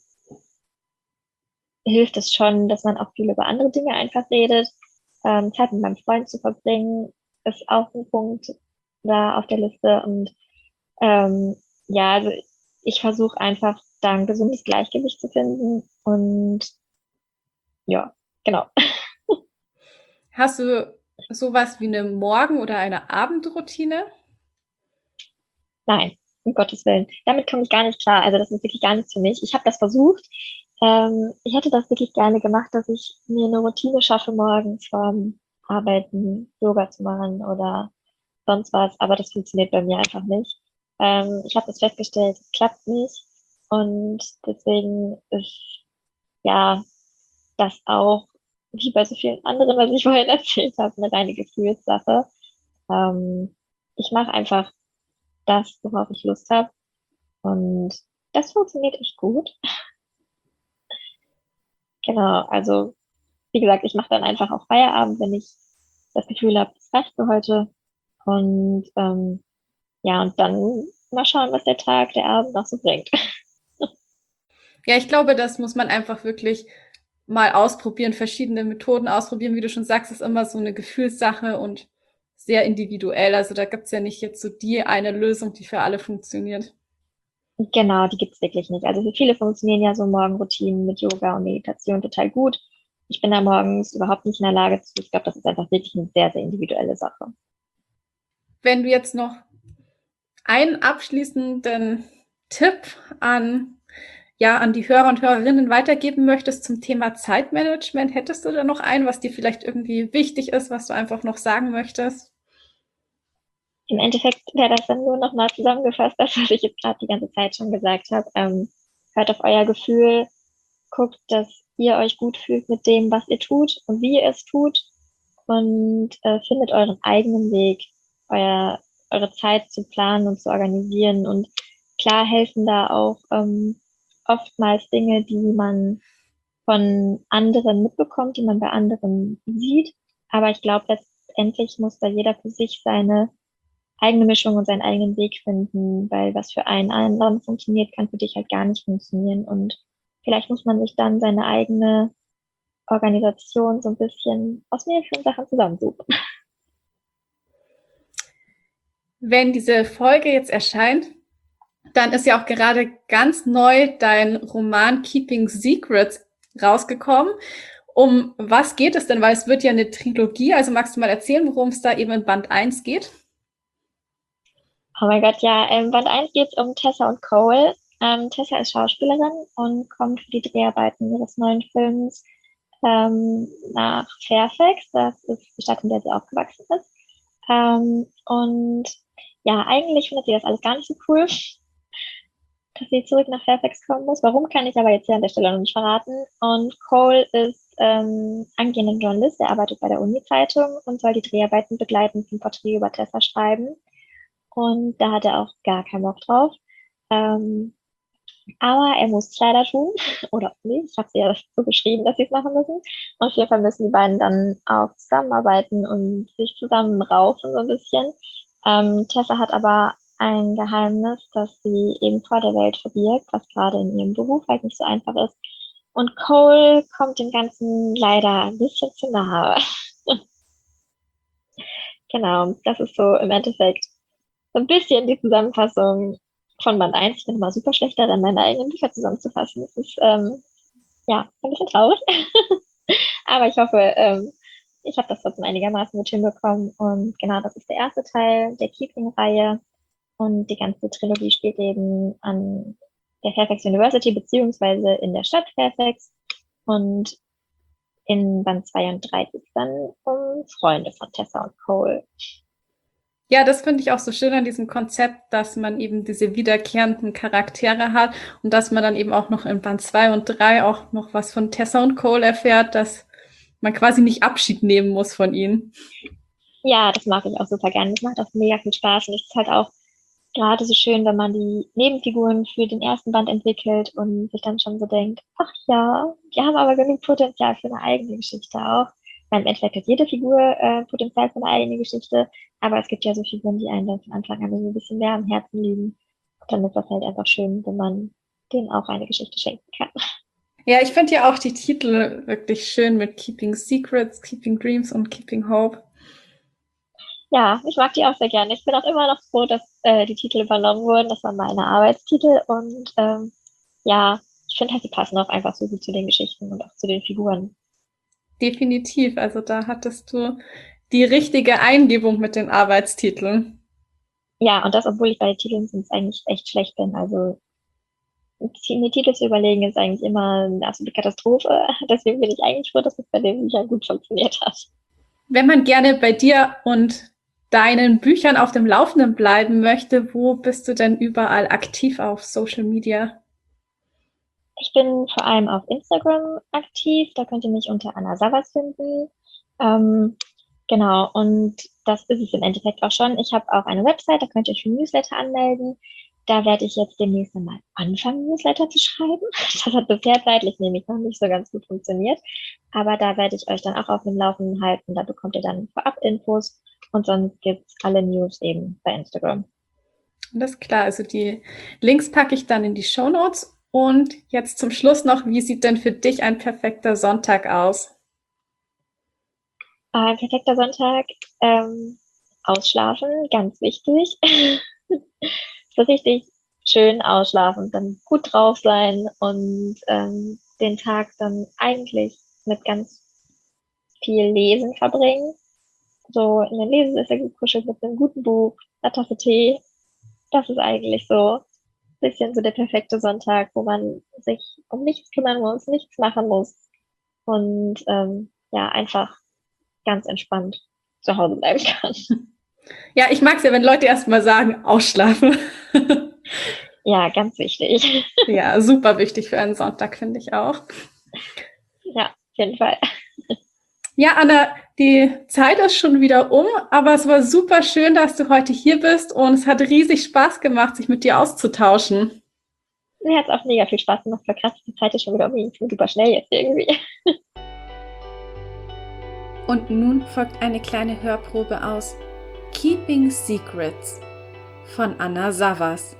hilft es schon, dass man auch viel über andere Dinge einfach redet. Ähm, Zeit mit meinem Freund zu verbringen, ist auch ein Punkt da auf der Liste. Und ähm, ja, also ich versuche einfach da ein gesundes Gleichgewicht zu finden. Und ja, genau. Hast du sowas wie eine Morgen- oder eine Abendroutine? Nein, um Gottes Willen. Damit komme ich gar nicht klar. Also das ist wirklich gar nichts für mich. Ich habe das versucht. Ähm, ich hätte das wirklich gerne gemacht, dass ich mir eine Routine schaffe, morgens vorm Arbeiten Yoga zu machen oder sonst was. Aber das funktioniert bei mir einfach nicht. Ähm, ich habe das festgestellt, es klappt nicht. Und deswegen ist ja das auch, wie bei so vielen anderen, was ich vorhin erzählt habe, eine reine Gefühlssache. Ähm, Ich mache einfach das, worauf ich Lust habe. Und das funktioniert echt gut. Genau, also wie gesagt, ich mache dann einfach auch Feierabend, wenn ich das Gefühl habe, es reicht für heute. Und ähm, ja, und dann mal schauen, was der Tag, der Abend noch so bringt. Ja, ich glaube, das muss man einfach wirklich mal ausprobieren, verschiedene Methoden ausprobieren. Wie du schon sagst, ist immer so eine Gefühlssache und sehr individuell. Also da gibt's ja nicht jetzt so die eine Lösung, die für alle funktioniert. Genau, die gibt's wirklich nicht. Also für viele funktionieren ja so Morgenroutinen mit Yoga und Meditation total gut. Ich bin da morgens überhaupt nicht in der Lage zu. Ich glaube, das ist einfach wirklich eine sehr, sehr individuelle Sache. Wenn du jetzt noch einen abschließenden Tipp an, ja, an die Hörer und Hörerinnen weitergeben möchtest zum Thema Zeitmanagement, hättest du da noch einen, was dir vielleicht irgendwie wichtig ist, was du einfach noch sagen möchtest? Im Endeffekt wäre das dann nur nochmal zusammengefasst, das, was ich jetzt gerade die ganze Zeit schon gesagt habe. Ähm, hört auf euer Gefühl, guckt, dass ihr euch gut fühlt mit dem, was ihr tut und wie ihr es tut und äh, findet euren eigenen Weg, euer, eure Zeit zu planen und zu organisieren. Und klar helfen da auch ähm, oftmals Dinge, die man von anderen mitbekommt, die man bei anderen sieht. Aber ich glaube, letztendlich muss da jeder für sich seine eigene Mischung und seinen eigenen Weg finden, weil was für einen anderen funktioniert, kann für dich halt gar nicht funktionieren. Und vielleicht muss man sich dann seine eigene Organisation so ein bisschen aus mehreren Sachen zusammensuchen. Wenn diese Folge jetzt erscheint, dann ist ja auch gerade ganz neu dein Roman Keeping Secrets rausgekommen. Um was geht es denn? Weil es wird ja eine Trilogie. Also magst du mal erzählen, worum es da eben in Band eins geht? Oh mein Gott, ja, ähm, Band eins geht es um Tessa und Cole. Ähm, Tessa ist Schauspielerin und kommt für die Dreharbeiten ihres neuen Films ähm, nach Fairfax. Das ist die Stadt, in der sie aufgewachsen ist. Ähm, und ja, eigentlich findet sie das alles gar nicht so cool, dass sie zurück nach Fairfax kommen muss. Warum, kann ich aber jetzt hier an der Stelle noch nicht verraten. Und Cole ist ähm, angehender Journalist, der arbeitet bei der Uni-Zeitung und soll die Dreharbeiten begleitend ein Porträt über Tessa schreiben. Und da hat er auch gar keinen Bock drauf. Ähm, aber er muss es leider tun. Oder auch nicht. Ich habe sie ja so geschrieben, dass sie es machen müssen. Auf jeden Fall müssen die beiden dann auch zusammenarbeiten und sich zusammenraufen so ein bisschen. Ähm, Tessa hat aber ein Geheimnis, das sie eben vor der Welt verbirgt, was gerade in ihrem Beruf halt nicht so einfach ist. Und Cole kommt dem Ganzen leider ein bisschen zu nahe. Genau, das ist so im Endeffekt so ein bisschen die Zusammenfassung von Band eins. Ich bin immer super schlecht darin, meine eigenen Bücher zusammenzufassen. Das ist, ähm, ja, ein bisschen traurig. Aber ich hoffe, ähm, ich habe das trotzdem einigermaßen gut hinbekommen. Und genau, das ist der erste Teil der Keeping-Reihe. Und die ganze Trilogie spielt eben an der Fairfax University beziehungsweise in der Stadt Fairfax. Und in Band zwei und drei geht es dann um Freunde von Tessa und Cole. Ja, das finde ich auch so schön an diesem Konzept, dass man eben diese wiederkehrenden Charaktere hat und dass man dann eben auch noch in Band zwei und drei auch noch was von Tessa und Cole erfährt, dass man quasi nicht Abschied nehmen muss von ihnen. Ja, das mag ich auch super gerne. Das macht auch mega viel Spaß und es ist halt auch gerade so schön, wenn man die Nebenfiguren für den ersten Band entwickelt und sich dann schon so denkt, ach ja, die haben aber genug Potenzial für eine eigene Geschichte auch. Weil im Endeffekt hat jede Figur äh, Potenzial für eine eigene Geschichte, aber es gibt ja so Figuren, die einem dann von Anfang an so ein bisschen mehr am Herzen liegen. Und dann ist das halt einfach schön, wenn man denen auch eine Geschichte schenken kann. Ja, ich finde ja auch die Titel wirklich schön mit Keeping Secrets, Keeping Dreams und Keeping Hope. Ja, ich mag die auch sehr gerne. Ich bin auch immer noch froh, dass äh, die Titel übernommen wurden. Das waren meine Arbeitstitel und ähm, ja, ich finde halt, die passen auch einfach so gut zu den Geschichten und auch zu den Figuren. Definitiv. Also da hattest du die richtige Eingebung mit den Arbeitstiteln. Ja, und das, obwohl ich bei den Titeln sonst eigentlich echt schlecht bin. Also mir Titel zu überlegen ist eigentlich immer eine absolute Katastrophe. Deswegen bin ich eigentlich froh, dass es bei den Büchern gut funktioniert hat. Wenn man gerne bei dir und deinen Büchern auf dem Laufenden bleiben möchte, wo bist du denn überall aktiv auf Social Media? Ich bin vor allem auf Instagram aktiv. Da könnt ihr mich unter Anna Savas finden. Ähm, genau, und das ist es im Endeffekt auch schon. Ich habe auch eine Website, da könnt ihr euch für Newsletter anmelden. Da werde ich jetzt demnächst mal anfangen, Newsletter zu schreiben. Das hat bisher zeitlich nämlich noch nicht so ganz gut funktioniert. Aber da werde ich euch dann auch auf dem Laufenden halten. Da bekommt ihr dann Vorab-Infos und sonst gibt's alle News eben bei Instagram. Das ist klar. Also die Links packe ich dann in die Shownotes. Und jetzt zum Schluss noch, wie sieht denn für dich ein perfekter Sonntag aus? Ein perfekter Sonntag, ähm, ausschlafen, ganz wichtig. So richtig schön ausschlafen, dann gut drauf sein und ähm, den Tag dann eigentlich mit ganz viel Lesen verbringen. So in den Lesesessel gekuschelt mit einem guten Buch, einer Tasse Tee. Das ist eigentlich so ein bisschen so der perfekte Sonntag, wo man sich um nichts kümmern muss, nichts machen muss und ähm, ja, einfach ganz entspannt zu Hause bleiben kann. Ja, ich mag es ja, wenn Leute erst mal sagen, ausschlafen. Ja, ganz wichtig. Ja, super wichtig für einen Sonntag, finde ich auch. Ja, auf jeden Fall. Ja, Anna, die Zeit ist schon wieder um, aber es war super schön, dass du heute hier bist und es hat riesig Spaß gemacht, sich mit dir auszutauschen. Mir hat es auch mega viel Spaß gemacht. War krass, die Zeit ist schon wieder um. Super schnell jetzt irgendwie. Und nun folgt eine kleine Hörprobe aus Keeping Secrets von Anna Savas.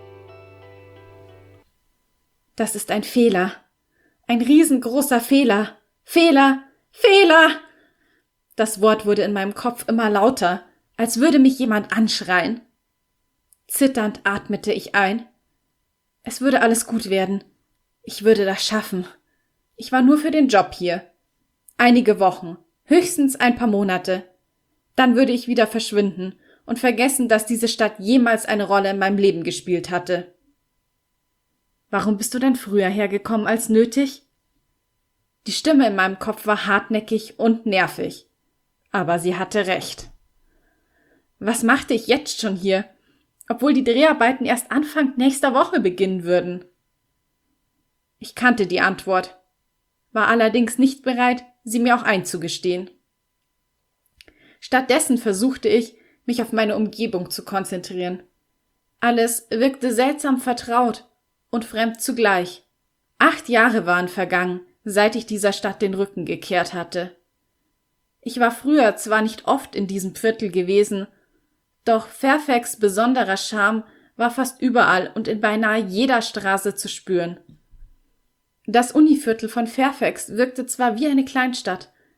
Das ist ein Fehler. Ein riesengroßer Fehler. Fehler! Fehler! Das Wort wurde in meinem Kopf immer lauter, als würde mich jemand anschreien. Zitternd atmete ich ein. Es würde alles gut werden. Ich würde das schaffen. Ich war nur für den Job hier. Einige Wochen, höchstens ein paar Monate. Dann würde ich wieder verschwinden und vergessen, dass diese Stadt jemals eine Rolle in meinem Leben gespielt hatte. Warum bist du denn früher hergekommen als nötig? Die Stimme in meinem Kopf war hartnäckig und nervig. Aber sie hatte recht. Was machte ich jetzt schon hier, obwohl die Dreharbeiten erst Anfang nächster Woche beginnen würden? Ich kannte die Antwort, war allerdings nicht bereit, sie mir auch einzugestehen. Stattdessen versuchte ich, mich auf meine Umgebung zu konzentrieren. Alles wirkte seltsam vertraut und fremd zugleich. Acht Jahre waren vergangen, seit ich dieser Stadt den Rücken gekehrt hatte. Ich war früher zwar nicht oft in diesem Viertel gewesen, doch Fairfax' besonderer Charme war fast überall und in beinahe jeder Straße zu spüren. Das Univiertel von Fairfax wirkte zwar wie eine Kleinstadt,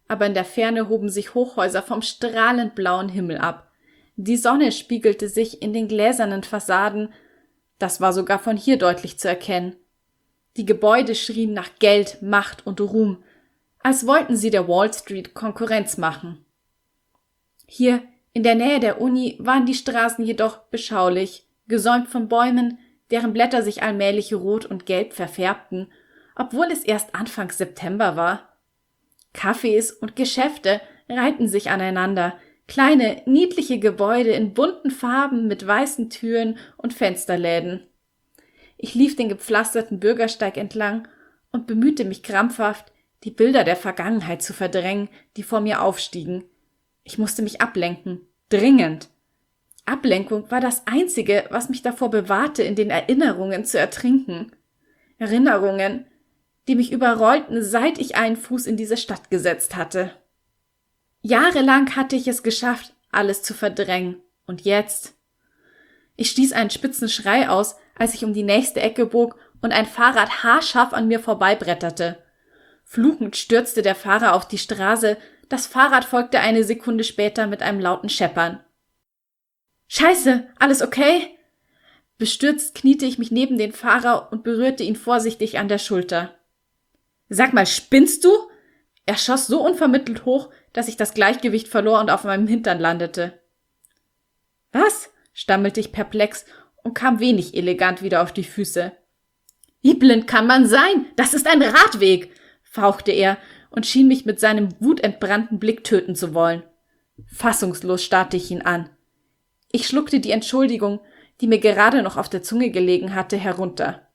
aber in der Ferne hoben sich Hochhäuser vom strahlend blauen Himmel ab. Die Sonne spiegelte sich in den gläsernen Fassaden, das war sogar von hier deutlich zu erkennen. Die Gebäude schrien nach Geld, Macht und Ruhm, als wollten sie der Wall Street Konkurrenz machen. Hier, in der Nähe der Uni, waren die Straßen jedoch beschaulich, gesäumt von Bäumen, deren Blätter sich allmählich rot und gelb verfärbten, obwohl es erst Anfang September war. Cafés und Geschäfte reihten sich aneinander, kleine, niedliche Gebäude in bunten Farben mit weißen Türen und Fensterläden. Ich lief den gepflasterten Bürgersteig entlang und bemühte mich krampfhaft, die Bilder der Vergangenheit zu verdrängen, die vor mir aufstiegen. Ich musste mich ablenken, dringend. Ablenkung war das Einzige, was mich davor bewahrte, in den Erinnerungen zu ertrinken. Erinnerungen, die mich überrollten, seit ich einen Fuß in diese Stadt gesetzt hatte. Jahrelang hatte ich es geschafft, alles zu verdrängen. Und jetzt? Ich stieß einen spitzen Schrei aus, als ich um die nächste Ecke bog und ein Fahrrad haarscharf an mir vorbeibretterte. Fluchend stürzte der Fahrer auf die Straße, das Fahrrad folgte eine Sekunde später mit einem lauten Scheppern. »Scheiße, alles okay?« Bestürzt kniete ich mich neben den Fahrer und berührte ihn vorsichtig an der Schulter. »Sag mal, spinnst du?« Er schoss so unvermittelt hoch, dass ich das Gleichgewicht verlor und auf meinem Hintern landete. »Was?« stammelte ich perplex und kam wenig elegant wieder auf die Füße. »Wie blind kann man sein? Das ist ein Radweg!« fauchte er und schien mich mit seinem wutentbrannten Blick töten zu wollen. Fassungslos starrte ich ihn an. Ich schluckte die Entschuldigung, die mir gerade noch auf der Zunge gelegen hatte, herunter.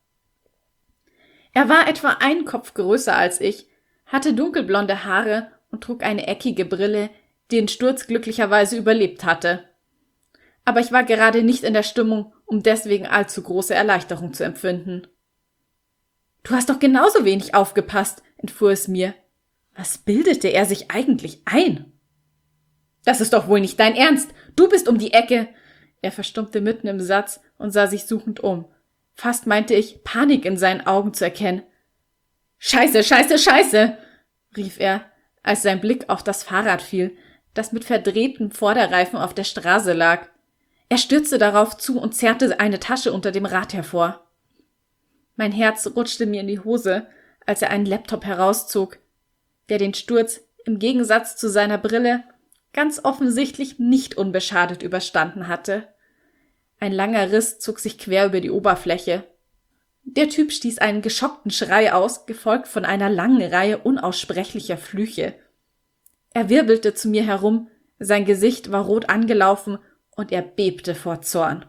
Er war etwa einen Kopf größer als ich, hatte dunkelblonde Haare und trug eine eckige Brille, die den Sturz glücklicherweise überlebt hatte. Aber ich war gerade nicht in der Stimmung, um deswegen allzu große Erleichterung zu empfinden. »Du hast doch genauso wenig aufgepasst«, entfuhr es mir. Was bildete er sich eigentlich ein? »Das ist doch wohl nicht dein Ernst. Du bist um die Ecke.« Er verstummte mitten im Satz und sah sich suchend um. Fast meinte ich, Panik in seinen Augen zu erkennen. »Scheiße, scheiße, scheiße«, rief er, als sein Blick auf das Fahrrad fiel, das mit verdrehtem Vorderreifen auf der Straße lag. Er stürzte darauf zu und zerrte eine Tasche unter dem Rad hervor. Mein Herz rutschte mir in die Hose, als er einen Laptop herauszog, der den Sturz im Gegensatz zu seiner Brille ganz offensichtlich nicht unbeschadet überstanden hatte. Ein langer Riss zog sich quer über die Oberfläche. Der Typ stieß einen geschockten Schrei aus, gefolgt von einer langen Reihe unaussprechlicher Flüche. Er wirbelte zu mir herum, sein Gesicht war rot angelaufen und er bebte vor Zorn.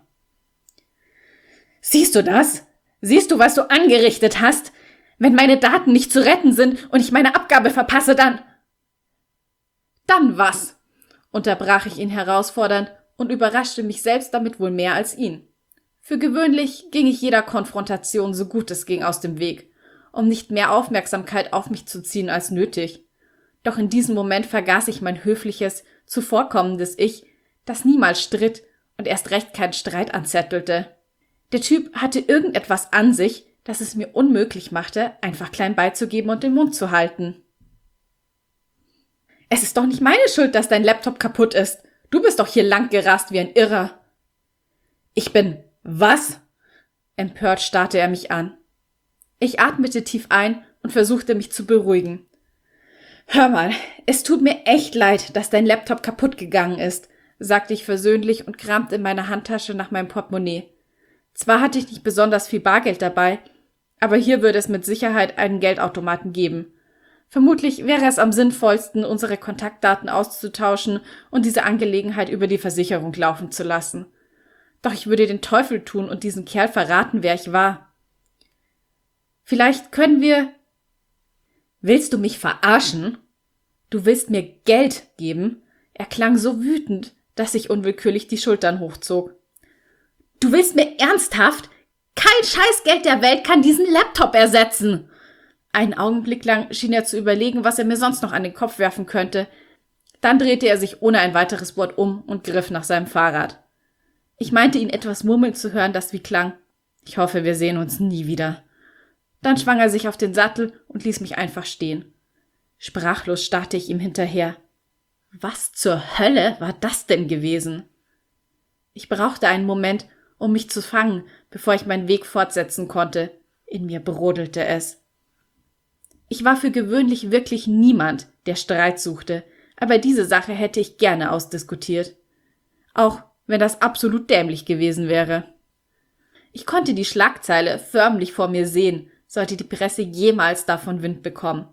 »Siehst du das? Siehst du, was du angerichtet hast? Wenn meine Daten nicht zu retten sind und ich meine Abgabe verpasse, dann...« »Dann was?« unterbrach ich ihn herausfordernd und überraschte mich selbst damit wohl mehr als ihn. Für gewöhnlich ging ich jeder Konfrontation so gut es ging aus dem Weg, um nicht mehr Aufmerksamkeit auf mich zu ziehen als nötig. Doch in diesem Moment vergaß ich mein höfliches, zuvorkommendes Ich, das niemals stritt und erst recht keinen Streit anzettelte. Der Typ hatte irgendetwas an sich, das es mir unmöglich machte, einfach klein beizugeben und den Mund zu halten. »Es ist doch nicht meine Schuld, dass dein Laptop kaputt ist. Du bist doch hier lang gerast wie ein Irrer.« »Ich bin... was?« Empört starrte er mich an. Ich atmete tief ein und versuchte mich zu beruhigen. »Hör mal, es tut mir echt leid, dass dein Laptop kaputt gegangen ist«, sagte ich versöhnlich und kramte in meiner Handtasche nach meinem Portemonnaie. Zwar hatte ich nicht besonders viel Bargeld dabei, aber hier würde es mit Sicherheit einen Geldautomaten geben. Vermutlich wäre es am sinnvollsten, unsere Kontaktdaten auszutauschen und diese Angelegenheit über die Versicherung laufen zu lassen. Doch ich würde den Teufel tun und diesen Kerl verraten, wer ich war. Vielleicht können wir... »Willst du mich verarschen? Du willst mir Geld geben?« Er klang so wütend, dass ich unwillkürlich die Schultern hochzog. »Du willst mir ernsthaft? Kein Scheißgeld der Welt kann diesen Laptop ersetzen!« Einen Augenblick lang schien er zu überlegen, was er mir sonst noch an den Kopf werfen könnte. Dann drehte er sich ohne ein weiteres Wort um und griff nach seinem Fahrrad. Ich meinte, ihn etwas murmeln zu hören, das wie klang: »Ich hoffe, wir sehen uns nie wieder.« Dann schwang er sich auf den Sattel und ließ mich einfach stehen. Sprachlos starrte ich ihm hinterher. Was zur Hölle war das denn gewesen? Ich brauchte einen Moment, um mich zu fangen, bevor ich meinen Weg fortsetzen konnte. In mir brodelte es. Ich war für gewöhnlich wirklich niemand, der Streit suchte, aber diese Sache hätte ich gerne ausdiskutiert. Auch wenn das absolut dämlich gewesen wäre. Ich konnte die Schlagzeile förmlich vor mir sehen, sollte die Presse jemals davon Wind bekommen.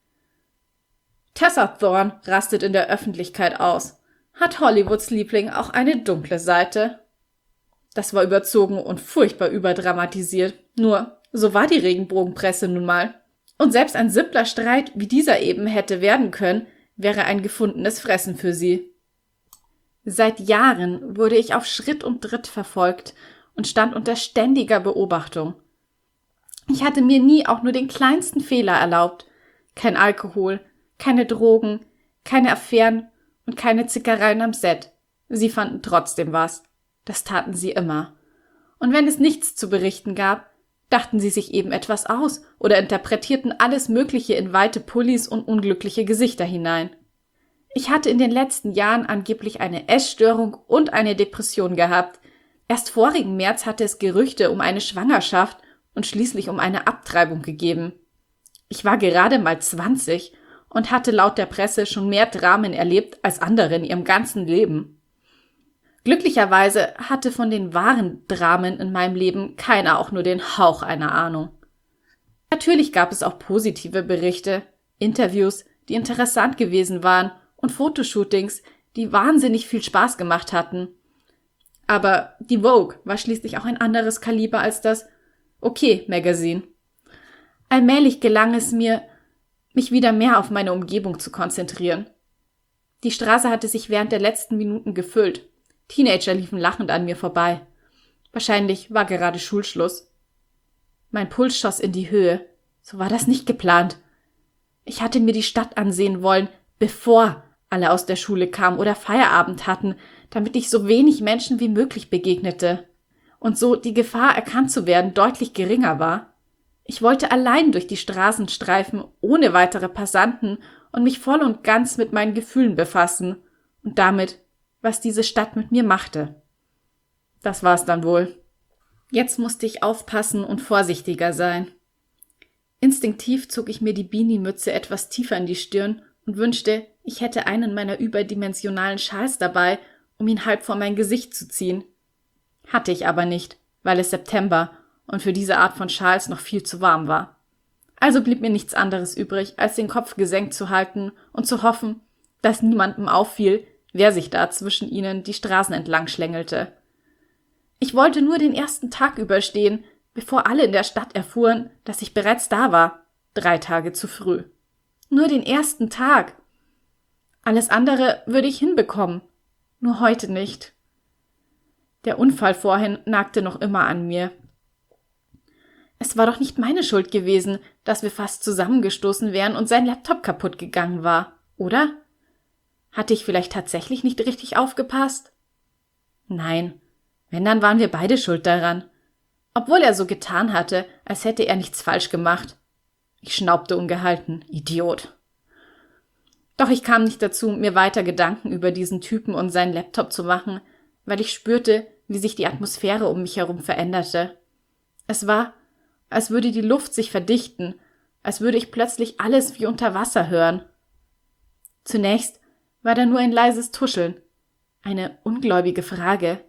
Tessa Thorne rastet in der Öffentlichkeit aus. Hat Hollywoods Liebling auch eine dunkle Seite? Das war überzogen und furchtbar überdramatisiert. Nur, so war die Regenbogenpresse nun mal. Und selbst ein simpler Streit, wie dieser eben hätte werden können, wäre ein gefundenes Fressen für sie. Seit Jahren wurde ich auf Schritt und Tritt verfolgt und stand unter ständiger Beobachtung. Ich hatte mir nie auch nur den kleinsten Fehler erlaubt. Kein Alkohol, keine Drogen, keine Affären und keine Zickereien am Set. Sie fanden trotzdem was. Das taten sie immer. Und wenn es nichts zu berichten gab, dachten sie sich eben etwas aus oder interpretierten alles Mögliche in weite Pullis und unglückliche Gesichter hinein. Ich hatte in den letzten Jahren angeblich eine Essstörung und eine Depression gehabt. Erst vorigen März hatte es Gerüchte um eine Schwangerschaft und schließlich um eine Abtreibung gegeben. Ich war gerade mal zwanzig und hatte laut der Presse schon mehr Dramen erlebt als andere in ihrem ganzen Leben. Glücklicherweise hatte von den wahren Dramen in meinem Leben keiner auch nur den Hauch einer Ahnung. Natürlich gab es auch positive Berichte, Interviews, die interessant gewesen waren und Fotoshootings, die wahnsinnig viel Spaß gemacht hatten. Aber die Vogue war schließlich auch ein anderes Kaliber als das OK-Magazin. Allmählich gelang es mir, mich wieder mehr auf meine Umgebung zu konzentrieren. Die Straße hatte sich während der letzten Minuten gefüllt. Teenager liefen lachend an mir vorbei. Wahrscheinlich war gerade Schulschluss. Mein Puls schoss in die Höhe. So war das nicht geplant. Ich hatte mir die Stadt ansehen wollen, bevor alle aus der Schule kamen oder Feierabend hatten, damit ich so wenig Menschen wie möglich begegnete. Und so die Gefahr, erkannt zu werden, deutlich geringer war. Ich wollte allein durch die Straßen streifen, ohne weitere Passanten und mich voll und ganz mit meinen Gefühlen befassen und damit, was diese Stadt mit mir machte. Das war's dann wohl. Jetzt musste ich aufpassen und vorsichtiger sein. Instinktiv zog ich mir die Beanie-Mütze etwas tiefer in die Stirn und wünschte, ich hätte einen meiner überdimensionalen Schals dabei, um ihn halb vor mein Gesicht zu ziehen. Hatte ich aber nicht, weil es September und für diese Art von Schals noch viel zu warm war. Also blieb mir nichts anderes übrig, als den Kopf gesenkt zu halten und zu hoffen, dass niemandem auffiel, wer sich da zwischen ihnen die Straßen entlang schlängelte. Ich wollte nur den ersten Tag überstehen, bevor alle in der Stadt erfuhren, dass ich bereits da war, drei Tage zu früh. Nur den ersten Tag. Alles andere würde ich hinbekommen, nur heute nicht. Der Unfall vorhin nagte noch immer an mir. Es war doch nicht meine Schuld gewesen, dass wir fast zusammengestoßen wären und sein Laptop kaputt gegangen war, oder? Hatte ich vielleicht tatsächlich nicht richtig aufgepasst? Nein, wenn, dann waren wir beide schuld daran. Obwohl er so getan hatte, als hätte er nichts falsch gemacht. Ich schnaubte ungehalten. Idiot. Doch ich kam nicht dazu, mir weiter Gedanken über diesen Typen und seinen Laptop zu machen, weil ich spürte, wie sich die Atmosphäre um mich herum veränderte. Es war, als würde die Luft sich verdichten, als würde ich plötzlich alles wie unter Wasser hören. Zunächst war da nur ein leises Tuscheln, eine ungläubige Frage.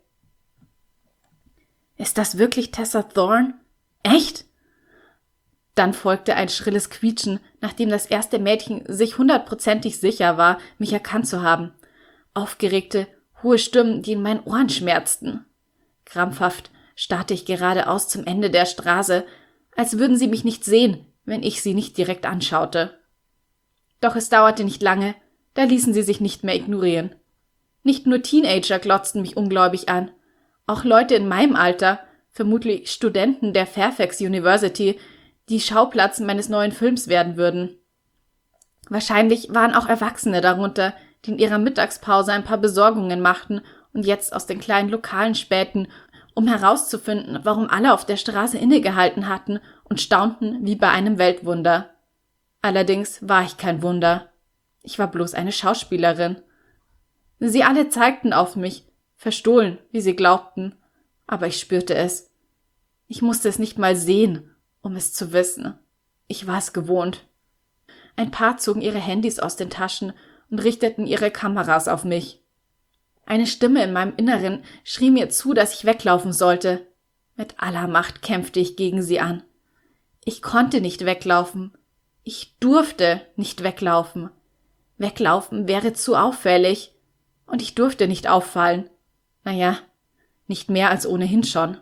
Ist das wirklich Tessa Thorne? Echt? Dann folgte ein schrilles Quietschen, nachdem das erste Mädchen sich hundertprozentig sicher war, mich erkannt zu haben. Aufgeregte, hohe Stimmen, die in meinen Ohren schmerzten. Krampfhaft starrte ich geradeaus zum Ende der Straße, als würden sie mich nicht sehen, wenn ich sie nicht direkt anschaute. Doch es dauerte nicht lange, da ließen sie sich nicht mehr ignorieren. Nicht nur Teenager glotzten mich ungläubig an, auch Leute in meinem Alter, vermutlich Studenten der Fairfax University, die Schauplatz meines neuen Films werden würden. Wahrscheinlich waren auch Erwachsene darunter, die in ihrer Mittagspause ein paar Besorgungen machten und jetzt aus den kleinen Lokalen spähten, um herauszufinden, warum alle auf der Straße innegehalten hatten und staunten wie bei einem Weltwunder. Allerdings war ich kein Wunder. Ich war bloß eine Schauspielerin. Sie alle zeigten auf mich, verstohlen, wie sie glaubten, aber ich spürte es. Ich musste es nicht mal sehen, um es zu wissen. Ich war es gewohnt. Ein paar zogen ihre Handys aus den Taschen und richteten ihre Kameras auf mich. Eine Stimme in meinem Inneren schrie mir zu, dass ich weglaufen sollte. Mit aller Macht kämpfte ich gegen sie an. Ich konnte nicht weglaufen. Ich durfte nicht weglaufen. Weglaufen wäre zu auffällig. Und ich durfte nicht auffallen. Naja, nicht mehr als ohnehin schon.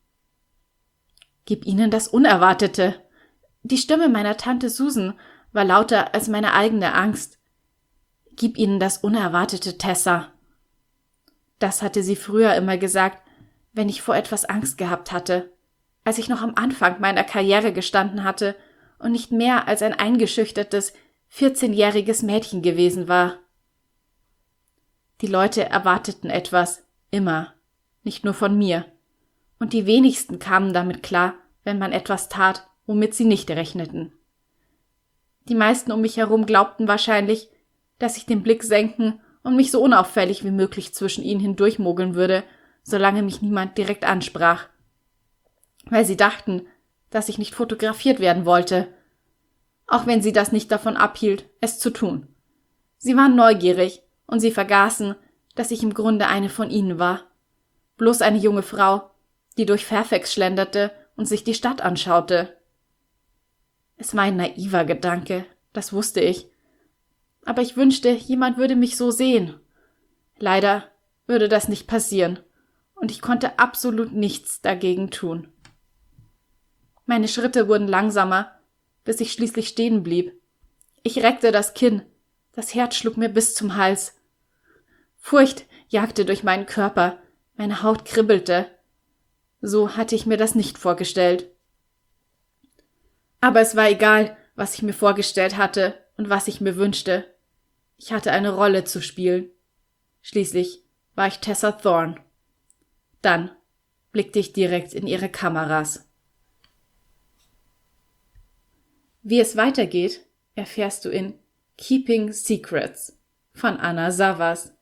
Gib ihnen das Unerwartete. Die Stimme meiner Tante Susan war lauter als meine eigene Angst. Gib ihnen das Unerwartete, Tessa. Das hatte sie früher immer gesagt, wenn ich vor etwas Angst gehabt hatte, als ich noch am Anfang meiner Karriere gestanden hatte und nicht mehr als ein eingeschüchtertes, vierzehnjähriges Mädchen gewesen war. Die Leute erwarteten etwas, immer, nicht nur von mir. Und die wenigsten kamen damit klar, wenn man etwas tat, womit sie nicht rechneten. Die meisten um mich herum glaubten wahrscheinlich, dass ich den Blick senken und mich so unauffällig wie möglich zwischen ihnen hindurchmogeln würde, solange mich niemand direkt ansprach. Weil sie dachten, dass ich nicht fotografiert werden wollte, auch wenn sie das nicht davon abhielt, es zu tun. Sie waren neugierig und sie vergaßen, dass ich im Grunde eine von ihnen war. Bloß eine junge Frau, die durch Fairfax schlenderte und sich die Stadt anschaute. Es war ein naiver Gedanke, das wusste ich. Aber ich wünschte, jemand würde mich so sehen. Leider würde das nicht passieren, und ich konnte absolut nichts dagegen tun. Meine Schritte wurden langsamer, bis ich schließlich stehen blieb. Ich reckte das Kinn, das Herz schlug mir bis zum Hals. Furcht jagte durch meinen Körper, meine Haut kribbelte. So hatte ich mir das nicht vorgestellt. Aber es war egal, was ich mir vorgestellt hatte und was ich mir wünschte. Ich hatte eine Rolle zu spielen. Schließlich war ich Tessa Thorne. Dann blickte ich direkt in ihre Kameras. Wie es weitergeht, erfährst du in Keeping Secrets von Anna Savas.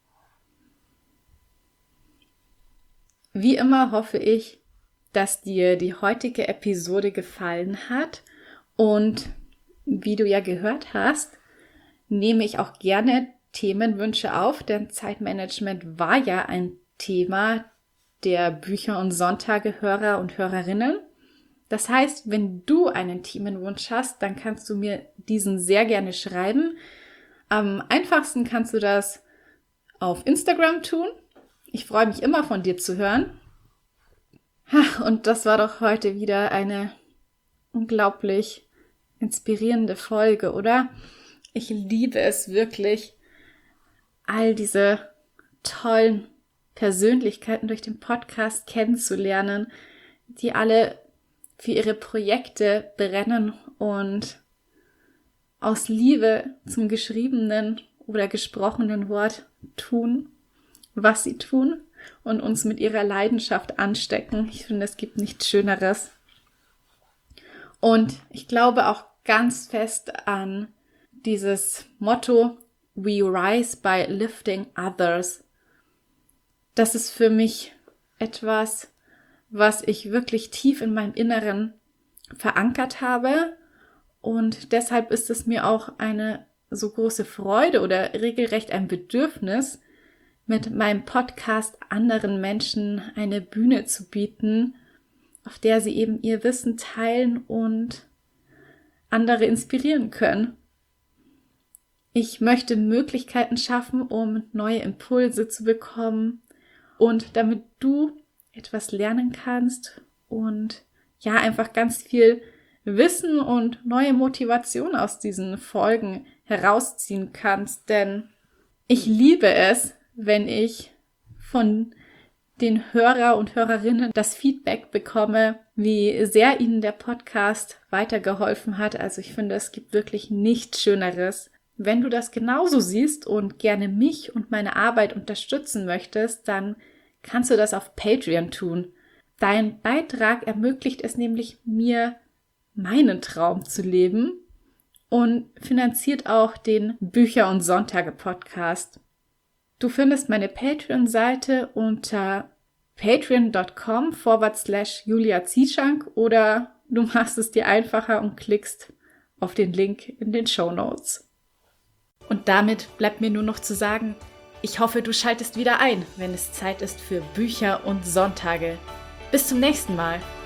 Wie immer hoffe ich, dass dir die heutige Episode gefallen hat und wie du ja gehört hast, nehme ich auch gerne Themenwünsche auf, denn Zeitmanagement war ja ein Thema der Bücher- und Sonntage-Hörer und Hörerinnen. Das heißt, wenn du einen Themenwunsch hast, dann kannst du mir diesen sehr gerne schreiben. Am einfachsten kannst du das auf Instagram tun. Ich freue mich immer, von dir zu hören. Und das war doch heute wieder eine unglaublich inspirierende Folge, oder? Ich liebe es wirklich, all diese tollen Persönlichkeiten durch den Podcast kennenzulernen, die alle für ihre Projekte brennen und aus Liebe zum geschriebenen oder gesprochenen Wort tun, was sie tun und uns mit ihrer Leidenschaft anstecken. Ich finde, es gibt nichts Schöneres. Und ich glaube auch ganz fest an dieses Motto, We rise by lifting others. Das ist für mich etwas, was ich wirklich tief in meinem Inneren verankert habe. Und deshalb ist es mir auch eine so große Freude oder regelrecht ein Bedürfnis, mit meinem Podcast anderen Menschen eine Bühne zu bieten, auf der sie eben ihr Wissen teilen und andere inspirieren können. Ich möchte Möglichkeiten schaffen, um neue Impulse zu bekommen und damit du etwas lernen kannst und ja, einfach ganz viel Wissen und neue Motivation aus diesen Folgen herausziehen kannst, denn ich liebe es, wenn ich von den Hörer und Hörerinnen das Feedback bekomme, wie sehr ihnen der Podcast weitergeholfen hat. Also ich finde, es gibt wirklich nichts Schöneres. Wenn du das genauso siehst und gerne mich und meine Arbeit unterstützen möchtest, dann kannst du das auf Patreon tun. Dein Beitrag ermöglicht es nämlich mir, meinen Traum zu leben und finanziert auch den Bücher- und Sonntage-Podcast. Du findest meine Patreon-Seite unter patreon.com forward slash Julia Zieschank oder du machst es dir einfacher und klickst auf den Link in den Shownotes. Und damit bleibt mir nur noch zu sagen, ich hoffe, du schaltest wieder ein, wenn es Zeit ist für Bücher und Sonntage. Bis zum nächsten Mal.